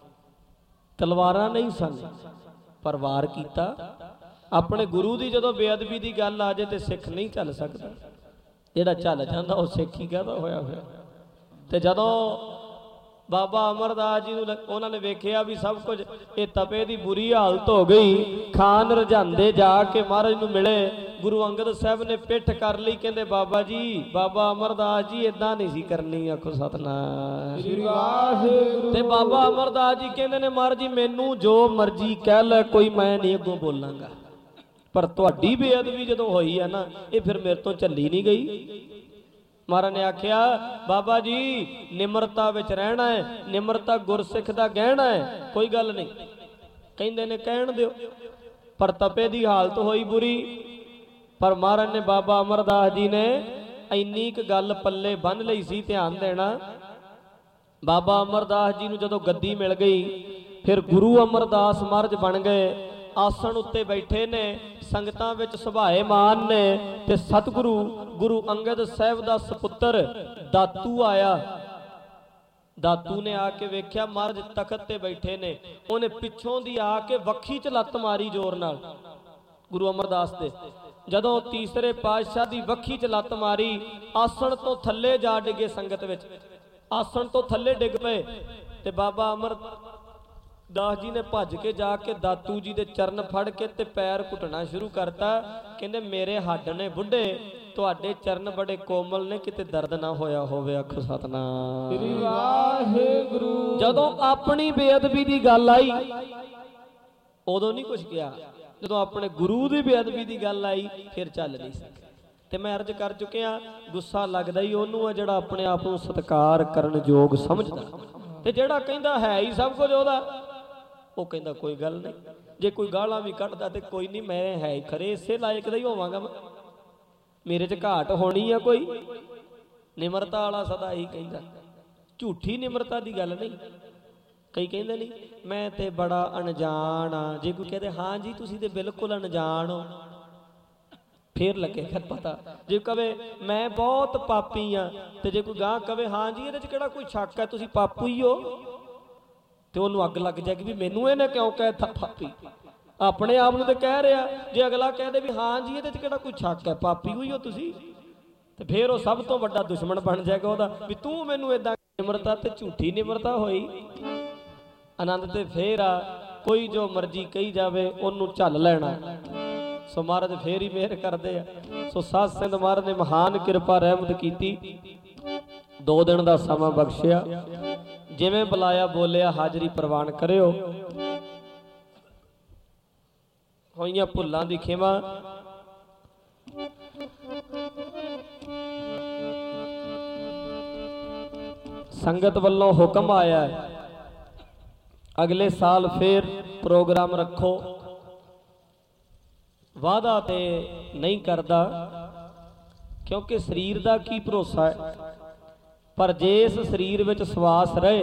ਤਲਵਾਰਾਂ ਨਹੀਂ ਸਨ ਪਰ ਵਾਰ ਕੀਤਾ। ਆਪਣੇ ਗੁਰੂ ਦੀ ਜਦੋਂ ਬੇਅਦਬੀ ਦੀ ਗੱਲ ਆ ਜਾਏ ਤੇ ਸਿੱਖ ਨਹੀਂ ਚੱਲ ਸਕਦਾ, ਜਿਹੜਾ ਚੱਲ ਜਾਂਦਾ ਉਹ ਸਿੱਖ ਹੀ ਕਾਹਦਾ ਹੋਇਆ ਹੋਇਆ। ਤੇ ਜਦੋਂ ਬਾਬਾ ਅਮਰਦਾਸ ਜੀ ਨੂੰ ਉਹਨਾਂ ਨੇ ਵੇਖਿਆ ਵੀ ਸਭ ਕੁਝ ਇਹ ਤਪੇ ਦੀ ਬੁਰੀ ਹਾਲਤ ਹੋ ਗਈ, ਖਾਨ ਰਝਾਂਦੇ ਜਾ ਕੇ ਮਹਾਰਾਜ ਨੂੰ ਮਿਲੇ। ਗੁਰੂ ਅੰਗਦ ਸਾਹਿਬ ਨੇ ਪਿੱਠ ਕਰ ਲਈ, ਕਹਿੰਦੇ ਬਾਬਾ ਜੀ, ਬਾਬਾ ਅਮਰਦਾਸ ਜੀ ਇਦਾਂ ਨਹੀਂ ਸੀ ਕਰਨੀ, ਆਖੋ ਸਤਨਾਮ ਸ੍ਰੀ ਵਾਹਿਗੁਰੂ। ਤੇ ਬਾਬਾ ਅਮਰਦਾਸ ਜੀ ਕਹਿੰਦੇ ਨੇ, ਮਹਾਰਾਜ ਜੀ ਮੈਨੂੰ ਜੋ ਮਰਜ਼ੀ ਕਹਿ ਲੈ, ਕੋਈ ਮੈਂ ਨਹੀਂ ਅੱਗੋਂ ਬੋਲਾਂਗਾ, ਪਰ ਤੁਹਾਡੀ ਬੇਅਦਬੀ ਜਦੋਂ ਹੋਈ ਹੈ ਨਾ, ਇਹ ਫਿਰ ਮੇਰੇ ਤੋਂ ਝੱਲੀ ਨਹੀਂ ਗਈ। ਮਹਾਰਾਜ ਨੇ ਆਖਿਆ, ਬਾਬਾ ਜੀ ਨਿਮਰਤਾ ਵਿੱਚ ਰਹਿਣਾ ਹੈ, ਨਿਮਰਤਾ ਗੁਰਸਿੱਖ ਦਾ ਗਹਿਣਾ ਹੈ, ਕੋਈ ਗੱਲ ਨਹੀਂ। ਕਹਿੰਦੇ ਨੇ ਕਹਿਣ ਦਿਓ, ਪਰ ਤਪੇ ਦੀ ਹਾਲਤ ਹੋਈ ਬੁਰੀ। ਪਰ ਮਹਾਰਾਜ ਨੇ, ਬਾਬਾ ਅਮਰਦਾਸ ਜੀ ਨੇ ਇੰਨੀ ਕੁ ਗੱਲ ਪੱਲੇ ਬੰਨ ਲਈ ਸੀ, ਧਿਆਨ ਦੇਣਾ। ਬਾਬਾ ਅਮਰਦਾਸ ਜੀ ਨੂੰ ਜਦੋਂ ਗੱਦੀ ਮਿਲ ਗਈ, ਫਿਰ ਗੁਰੂ ਅਮਰਦਾਸ ਮਹਾਰਾਜ ਬਣ ਗਏ। ਆਸਣ ਉੱਤੇ ਬੈਠੇ ਨੇ, ਸੰਗਤਾਂ ਵਿੱਚ ਸੁਭਾਏ ਮਾਨ ਨੇ। ਤੇ ਸਤਿਗੁਰੂ ਗੁਰੂ ਅੰਗਦ ਸਾਹਿਬ ਦਾ ਸਪੁੱਤਰ ਦਾਤੂ ਆਇਆ। ਦਾਤੂ ਨੇ ਆ ਕੇ ਵੇਖਿਆ ਮਹਾਰਾਜ ਤਖਤ ਤੇ ਬੈਠੇ ਨੇ। ਉਹਨੇ ਪਿੱਛੋਂ ਦੀ ਆ ਕੇ ਵੱਖੀ 'ਚ ਲੱਤ ਮਾਰੀ ਜ਼ੋਰ ਨਾਲ ਗੁਰੂ ਅਮਰਦਾਸ ਦੇ। ਜਦੋਂ ਤੀਸਰੇ ਪਾਤਸ਼ਾਹ ਦੀ ਵੱਖੀ 'ਚ ਲੱਤ ਮਾਰੀ, ਆਸਣ ਤੋਂ ਥੱਲੇ ਜਾ ਡਿੱਗੇ ਸੰਗਤ ਵਿੱਚ, ਆਸਣ ਤੋਂ ਥੱਲੇ ਡਿੱਗ ਪਏ। ਤੇ ਬਾਬਾ ਅਮਰ ਦਾਸ ਜੀ ਨੇ ਭੱਜ ਕੇ ਜਾ ਕੇ ਦਾਤੂ ਜੀ ਦੇ ਚਰਨ ਫੜ ਕੇ ਤੇ ਪੈਰ ਘੁੱਟਣਾ ਸ਼ੁਰੂ ਕਰਤਾ। ਕਹਿੰਦੇ ਮੇਰੇ ਹੱਡ ਨੇ ਬੁੱਢੇ, ਤੁਹਾਡੇ ਚਰਨ ਬੜੇ ਕੋਮਲ ਨੇ, ਕਿਤੇ ਦਰਦ ਨਾ ਹੋਇਆ ਹੋਵੇ, ਆਖੋ ਸਤਨਾਮ ਸ੍ਰੀ ਵਾਹਿਗੁਰੂ। ਜਦੋਂ ਆਪਣੀ ਬੇਅਦਬੀ ਦੀ ਗੱਲ ਆਈ ਉਦੋਂ ਨਹੀਂ ਕੁਝ ਕਿਹਾ, ਜਦੋਂ ਆਪਣੇ ਗੁਰੂ ਦੀ ਬੇਅਦਬੀ ਦੀ ਗੱਲ ਆਈ ਫਿਰ ਚੱਲ ਨਹੀਂ ਸਕੇ। ਤੇ ਮੈਂ ਅਰਜ਼ ਕਰ ਚੁੱਕਿਆ, ਗੁੱਸਾ ਲੱਗਦਾ ਹੀ ਉਹਨੂੰ ਆ ਜਿਹੜਾ ਆਪਣੇ ਆਪ ਨੂੰ ਸਤਿਕਾਰ ਕਰਨ ਯੋਗ ਸਮਝਦਾ। ਤੇ ਜਿਹੜਾ ਕਹਿੰਦਾ ਹੈ ਹੀ ਸਭ ਕੁਝ ਉਹਦਾ, ਉਹ ਕਹਿੰਦਾ ਕੋਈ ਗੱਲ ਨਹੀਂ। ਜੇ ਕੋਈ ਗਾਲਾਂ ਵੀ ਕੱਢਦਾ ਤੇ ਕੋਈ ਨਹੀਂ, ਮੈਂ ਹੈ ਹੀ ਖਰੇ ਇਸੇ ਲਾਇਕ ਦਾ ਹੀ ਹੋਵਾਂਗਾ, ਮੈਂ ਮੇਰੇ 'ਚ ਘਾਟ ਹੋਣੀ ਆ ਕੋਈ। ਨਿਮਰਤਾ ਵਾਲਾ ਸਦਾ ਹੀ ਕਹਿੰਦਾ, ਝੂਠੀ ਨਿਮਰਤਾ ਦੀ ਗੱਲ ਨਹੀਂ। ਕਈ ਕਹਿੰਦੇ ਨਹੀਂ ਮੈਂ ਤੇ ਬੜਾ ਅਣਜਾਣ ਆ। ਜੇ ਕੋਈ ਕਹਿੰਦੇ ਹਾਂ ਜੀ ਤੁਸੀਂ ਤੇ ਬਿਲਕੁਲ ਅਣਜਾਣ ਹੋ, ਫੇਰ ਲੱਗੇ ਫਿਰ ਪਤਾ। ਜੇ ਕਵੇ ਮੈਂ ਬਹੁਤ ਪਾਪੀ ਆ, ਤੇ ਜੇ ਕੋਈ ਗਾਂ ਕਵੇ ਹਾਂ ਜੀ ਇਹਦੇ 'ਚ ਕਿਹੜਾ ਕੋਈ ਸ਼ੱਕ ਹੈ, ਤੁਸੀਂ ਪਾਪੂ ਹੀ ਹੋ, ਤੇ ਉਹਨੂੰ ਅੱਗ ਲੱਗ ਜਾਏਗੀ ਵੀ ਮੈਨੂੰ ਇਹਨੇ ਕਿਉਂ ਕਹਿਤਾ ਪਾਪੀ। ਆਪਣੇ ਆਪ ਨੂੰ ਤੇ ਕਹਿ ਰਿਹਾ, ਜੇ ਅਗਲਾ ਕਹਦੇ ਵੀ ਹਾਂ ਜੀ ਇਹਦੇ 'ਚ ਕਿਹੜਾ ਕੋਈ ਸ਼ੱਕ ਹੈ, ਪਾਪੀ ਹੋਈ ਹੋ ਤੁਸੀਂ, ਤੇ ਫਿਰ ਉਹ ਸਭ ਤੋਂ ਵੱਡਾ ਦੁਸ਼ਮਣ ਬਣ ਜਾਏਗਾ ਉਹਦਾ, ਵੀ ਤੂੰ ਮੈਨੂੰ ਏਦਾਂ। ਨਿਮਰਤਾ ਤੇ ਝੂਠੀ ਨਿਮਰਤਾ ਹੋਈ। ਆਨੰਦ ਤੇ ਫੇਰ ਆ, ਕੋਈ ਜੋ ਮਰਜ਼ੀ ਕਹੀ ਜਾਵੇ ਉਹਨੂੰ ਝੱਲ ਲੈਣਾ। ਸੋ ਮਹਾਰਾਜ ਫੇਰ ਹੀ ਮਿਹਰ ਕਰਦੇ ਆ। ਸੋ ਸਾਧ ਸੰਗਤ ਮਹਾਰਾਜ ਨੇ ਮਹਾਨ ਕਿਰਪਾ ਰਹਿਮਤ ਕੀਤੀ, ਦੋ ਦਿਨ ਦਾ ਸਮਾਂ ਬਖਸ਼ਿਆ। ਜਿਵੇਂ ਬੁਲਾਇਆ ਬੋਲਿਆ, ਹਾਜ਼ਰੀ ਪ੍ਰਵਾਨ ਕਰਿਓ। ਹੋਈਆਂ ਭੁੱਲਾਂ ਦੀ ਖਿਮਾ। संगत वालों हुक्म आया है अगले साल फिर प्रोग्राम रखो। वादा ते नहीं करता क्योंकि शरीर का की भरोसा है, पर जे इस शरीर विच सवास रहे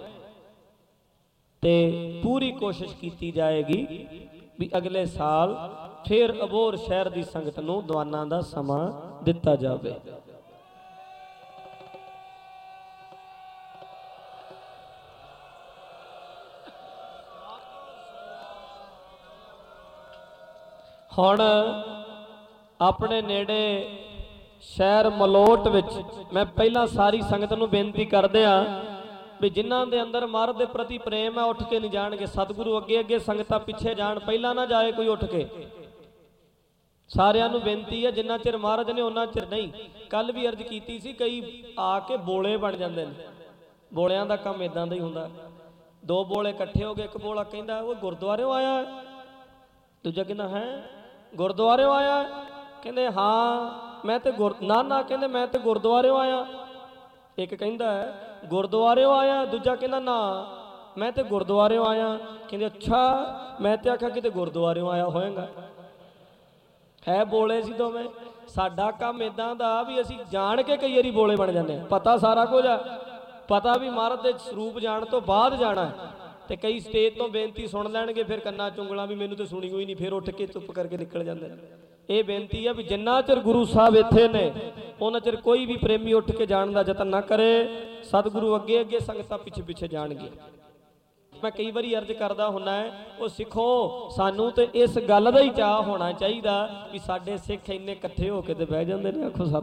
ते पूरी कोशिश की जाएगी भी अगले साल फिर अबोहर शहर की संगत नूं दवाना दा समा दिता जाए। हुण अपने नेड़े शहर मलोट विच मैं पहला सारी संगत नूं बेनती करदे आ भी जिन्हां दे अंदर महाराज दे प्रति प्रेम है उठ के नहीं जाणगे। सतगुरु अगे अगे संगतां पिछे जाण, पहला ना जाए कोई उठ के। सारियां नूं बेनती है जिन्ना चिर महाराज ने उन्ना चिर नहीं। कल भी अर्ज कीती सी, कई आके बोले बन जांदे ने। बोलियां दा काम इदां दा ही हुंदा। दो बोले इकट्ठे हो गए, एक बोला कहंदा वो गुरुद्वारे आया है, दूजा कहंदा है गुरुद्वारे आया है, कहंदे हाँ मैं तो गुर ना ना कहंदे मैं तो गुरुद्वारे आया। एक कहंदा है गुरुद्वारे आया, दूजा कहंदा ना मैं तो गुरुद्वारे आया। कहंदे अच्छा मैं तो आख्या किते गुरुद्वारे आया होएगा। है बोले सी दोवें। साडा काम इदां दा भी असीं जाण के कई वारी बोले बन जांदे आ। पता सारा कुछ आ, पता भी महाराज दे स्वरूप जाण तो बाद जाना है। ते कई स्टेज तो बेनती सुन लैणगे फिर कन्ना चुंगला भी मैनूं तो सुनी हुई नहीं, फिर उठ के चुप करके निकल जांदे ने। ये बेनती है भी जिन्ना चिर गुरु साहब इत्थे ने उन्ना चिर कोई भी प्रेमी उठ के जाण दा जतन ना करे। सतगुरु अगे अगे संगतां पिछे पिछे जाणगे। मैं कई बारी अर्ज करदा हुन्ना है वो सिखो सानू ते इस गल दा ही चाह होना चाहिए भी साडे सिख इन्ने इकट्ठे हो के ते बह जांदे ने। आखो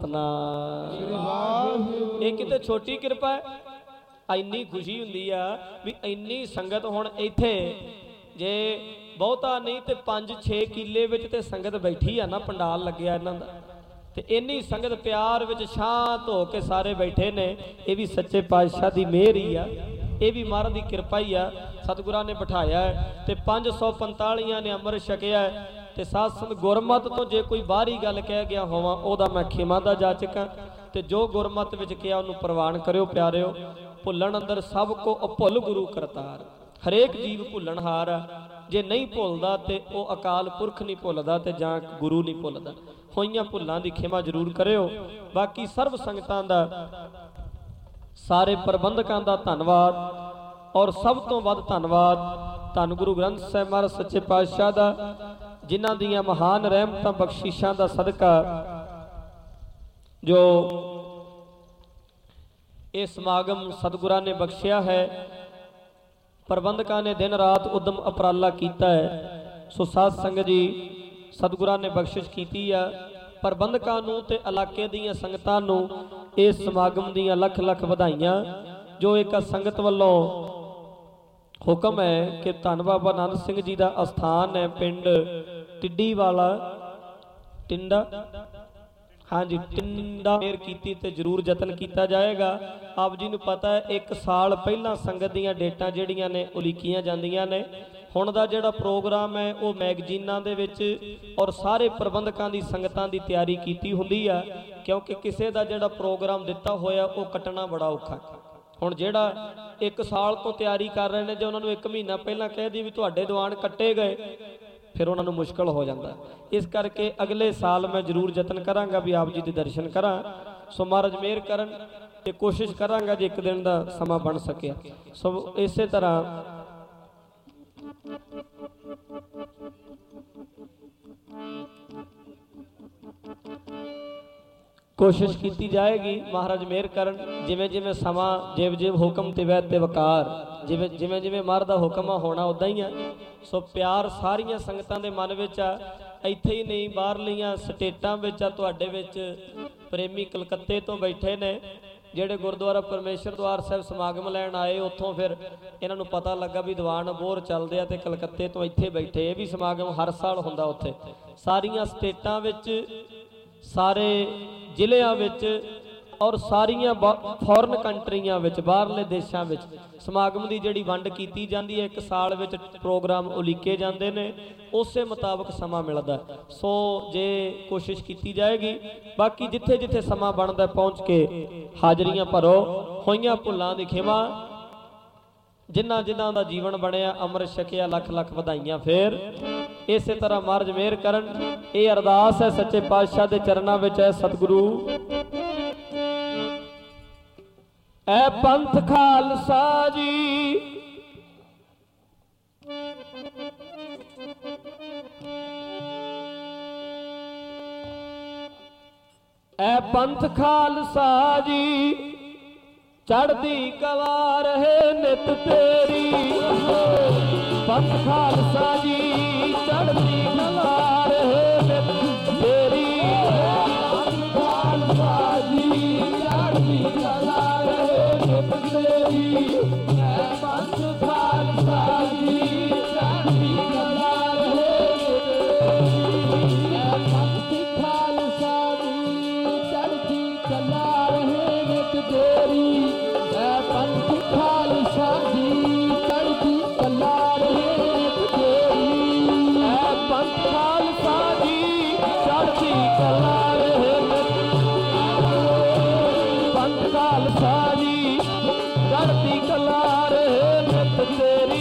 सतनाम। ये किते छोटी कृपा है। इन्नी खुशी हुंदी आ भी इन्नी संगत हुण इत्थे जे बहुता नहीं तो पांच छे किले विच ते संगत बैठी आ ना, पंडाल लग्या इन्हां दा ते इन्नी संगत प्यार विच शांत हो के सारे बैठे ने। ये भी सच्चे पातशाह दी मेहर ही आ, ये भी महाराज की कृपा ही आ। सतगुरां ने बिठाया है ते पांच सौ पंतालियां ने अमृत छकिया है ते साध संत गुरमत तो जे कोई बाहरी गल कह गया होवां ओदा मैं खिमा दा जाचक हां ते जो गुरमत विच किया उहनूं प्रवान करियो प्यारिओ। भुल्लण अंदर सब को अभुल गुरु करतार। हरेक जीव भुल्लण हार आ। जे नहीं भुलदा ते ओ अकाल पुरख नहीं भुलदा ते जां गुरु नहीं भुलदा। होईयां भुल्लां दी खिमा जरूर करियो। बाकी सर्व संगतां दा सारे प्रबंधकां दा धन्नवाद और सब तो वध धन्नवाद धन गुरु ग्रंथ साहिब महाराज सच्चे पातशाह दा जिन्हां दियां महान रहमतां बख्शिशां दा सदका जो ये समागम सतगुरां ने बख्शिया है। प्रबंधकां ने दिन रात उद्यम उपराला कीता है। सो साध संगत जी सतगुरां ने बख्शिश कीती है। प्रबंधकां नूं ते इलाके दीयां संगतां नूं इस समागम दीयां लख लख वधाइयां। जो एक संगत वल्लों हुक्म है कि धन बाबा नानक सिंह जी का अस्थान है पिंड टिड्डी वाला टिंडा, हाँ जी टिंडा मेर कीती ते जरूर जतन किया जाएगा। आप जी नूं पता है एक साल पहला संगत दीयां डेटां जिहड़ियां ने उलीकियां जांदियां ने। हुण दा जिहड़ा प्रोग्राम है वो मैगजीनां दे विच और सारे प्रबंधकां दी संगतां दी तैयारी कीती हुंदी आ, क्योंकि किसी दा जिहड़ा प्रोग्राम दिता होया वो कटना बड़ा औखा है। हुण जिहड़ा एक साल तो तैयारी कर रहे हैं जे उन्हां नूं एक महीना पहला कह दी भी तुहाडे दीवान कट्टे गए फिर उन्होंने मुश्किल हो जाता। इस करके अगले साल मैं जरूर जतन करांगा भी आप जी के दर्शन करा। सो महाराज मेहर करन ते कोशिश करांगा जे एक दिन का समा बन सके। सो इस तरह कोशिश की जाएगी। महाराज मेहर करन जिमें जिमें समा जिव जिव हुक्म ते वैद ते वकार जिमें जिमें जिमें महाराज दा हुक्म होना उदा ही है। सो प्यार सारियां संगतां दे मन विच आ। इत्थे ही नहीं बाहरलियां स्टेटां विच आ तुहाडे विच प्रेमी कलकत्ते तो बैठे ने ਜਿਹੜੇ गुरुद्वारा परमेश्वर द्वार साहब समागम लैन आए। उत्थों फिर इन्हां नूं पता लगा भी दीवान बोर चलदे आ ते कलकत्ते तो इत्थे बैठे। ये भी समागम हर साल हुंदा उत्थे। सारियां स्टेटां विच सारे ਜ਼ਿਲ੍ਹਿਆਂ ਵਿੱਚ और सारियां फॉरन कंट्रियां विच बाहरले देशों विच समागम की जिहड़ी वंड की जाती है। एक साल विच प्रोग्राम उलीके जाते हैं, उस मुताबक समा मिलता। सो जे कोशिश की जाएगी। बाकी जिथे जिथे समा बनता पहुँच के हाजरियां भरो। ਹੋਈਆਂ ਭੁੱਲਾਂ ਦੀ ਖਿਮਾ। ਜਿਨ੍ਹਾਂ ਜਿਨ੍ਹਾਂ ਦਾ ਜੀਵਨ ਬਣਿਆ ਅੰਮ੍ਰਿਤ ਛਕਿਆ ਲੱਖ ਲੱਖ ਵਧਾਈਆਂ। ਫੇਰ ਇਸੇ ਤਰ੍ਹਾਂ ਮਹਾਰਾਜ ਮਿਹਰ ਕਰਨ। ਇਹ ਅਰਦਾਸ ਹੈ ਸੱਚੇ ਪਾਤਸ਼ਾਹ ਦੇ ਚਰਨਾਂ ਵਿੱਚ ਹੈ। ਸਤਿਗੁਰੂ ਐ ਪੰਥ ਖਾਲਸਾ ਜੀ ਐ ਪੰਥ ਖਾਲਸਾ ਜੀ ਚੜ੍ਹਦੀ ਕਲਾ ਰਹੇ ਨਿਤ ਤੇਰੀ। ਪੰਥ ਖਾਲਸਾ ਜੀ ਚੜ੍ਹਦੀ ਕਲਾ ਰਹੇ ਨਿਤ ਤੇਰੀ। ਪੰਥ ਖਾਲਸਾ ਜੀ ਚੜ੍ਹਦੀ ਕਲਾ ਰਹੇ ਨਿਤ ਤੇਰੀ। ਐ ਪੰਥ ਖਾਲਸਾ ਜੀ ਚੜ੍ਹਦੀ ਕਲਾ ਰਹੇ ਨਿਤ ਤੇਰੀ। ਐ ਪੰਥ ਖਾਲਸਾ ਜੀ ਚੜ੍ਹਦੀ ਕਲਾ ਰਹੇ ਨਿਤ ਤੇਰੀ। ਐ ਪੰਥ ਖਾਲਸਾ ਜੀ ਚੜ੍ਹਦੀ ਕਲਾ ਰਹੇ ਨਿਤ ਤੇਰੀ। ਐ ਪੰਥ ਖਾਲਸਾ ਜੀ ਚੜ੍ਹਦੀ ਕਲਾ ਰਹੇ ਨਿਤ। ਪੰਥ ਖਾਲਸਾ ਜੀ ਚੜ੍ਹਦੀ ਕਲਾ ਰਹੇ ਨਿਤ ਤੇਰੀ।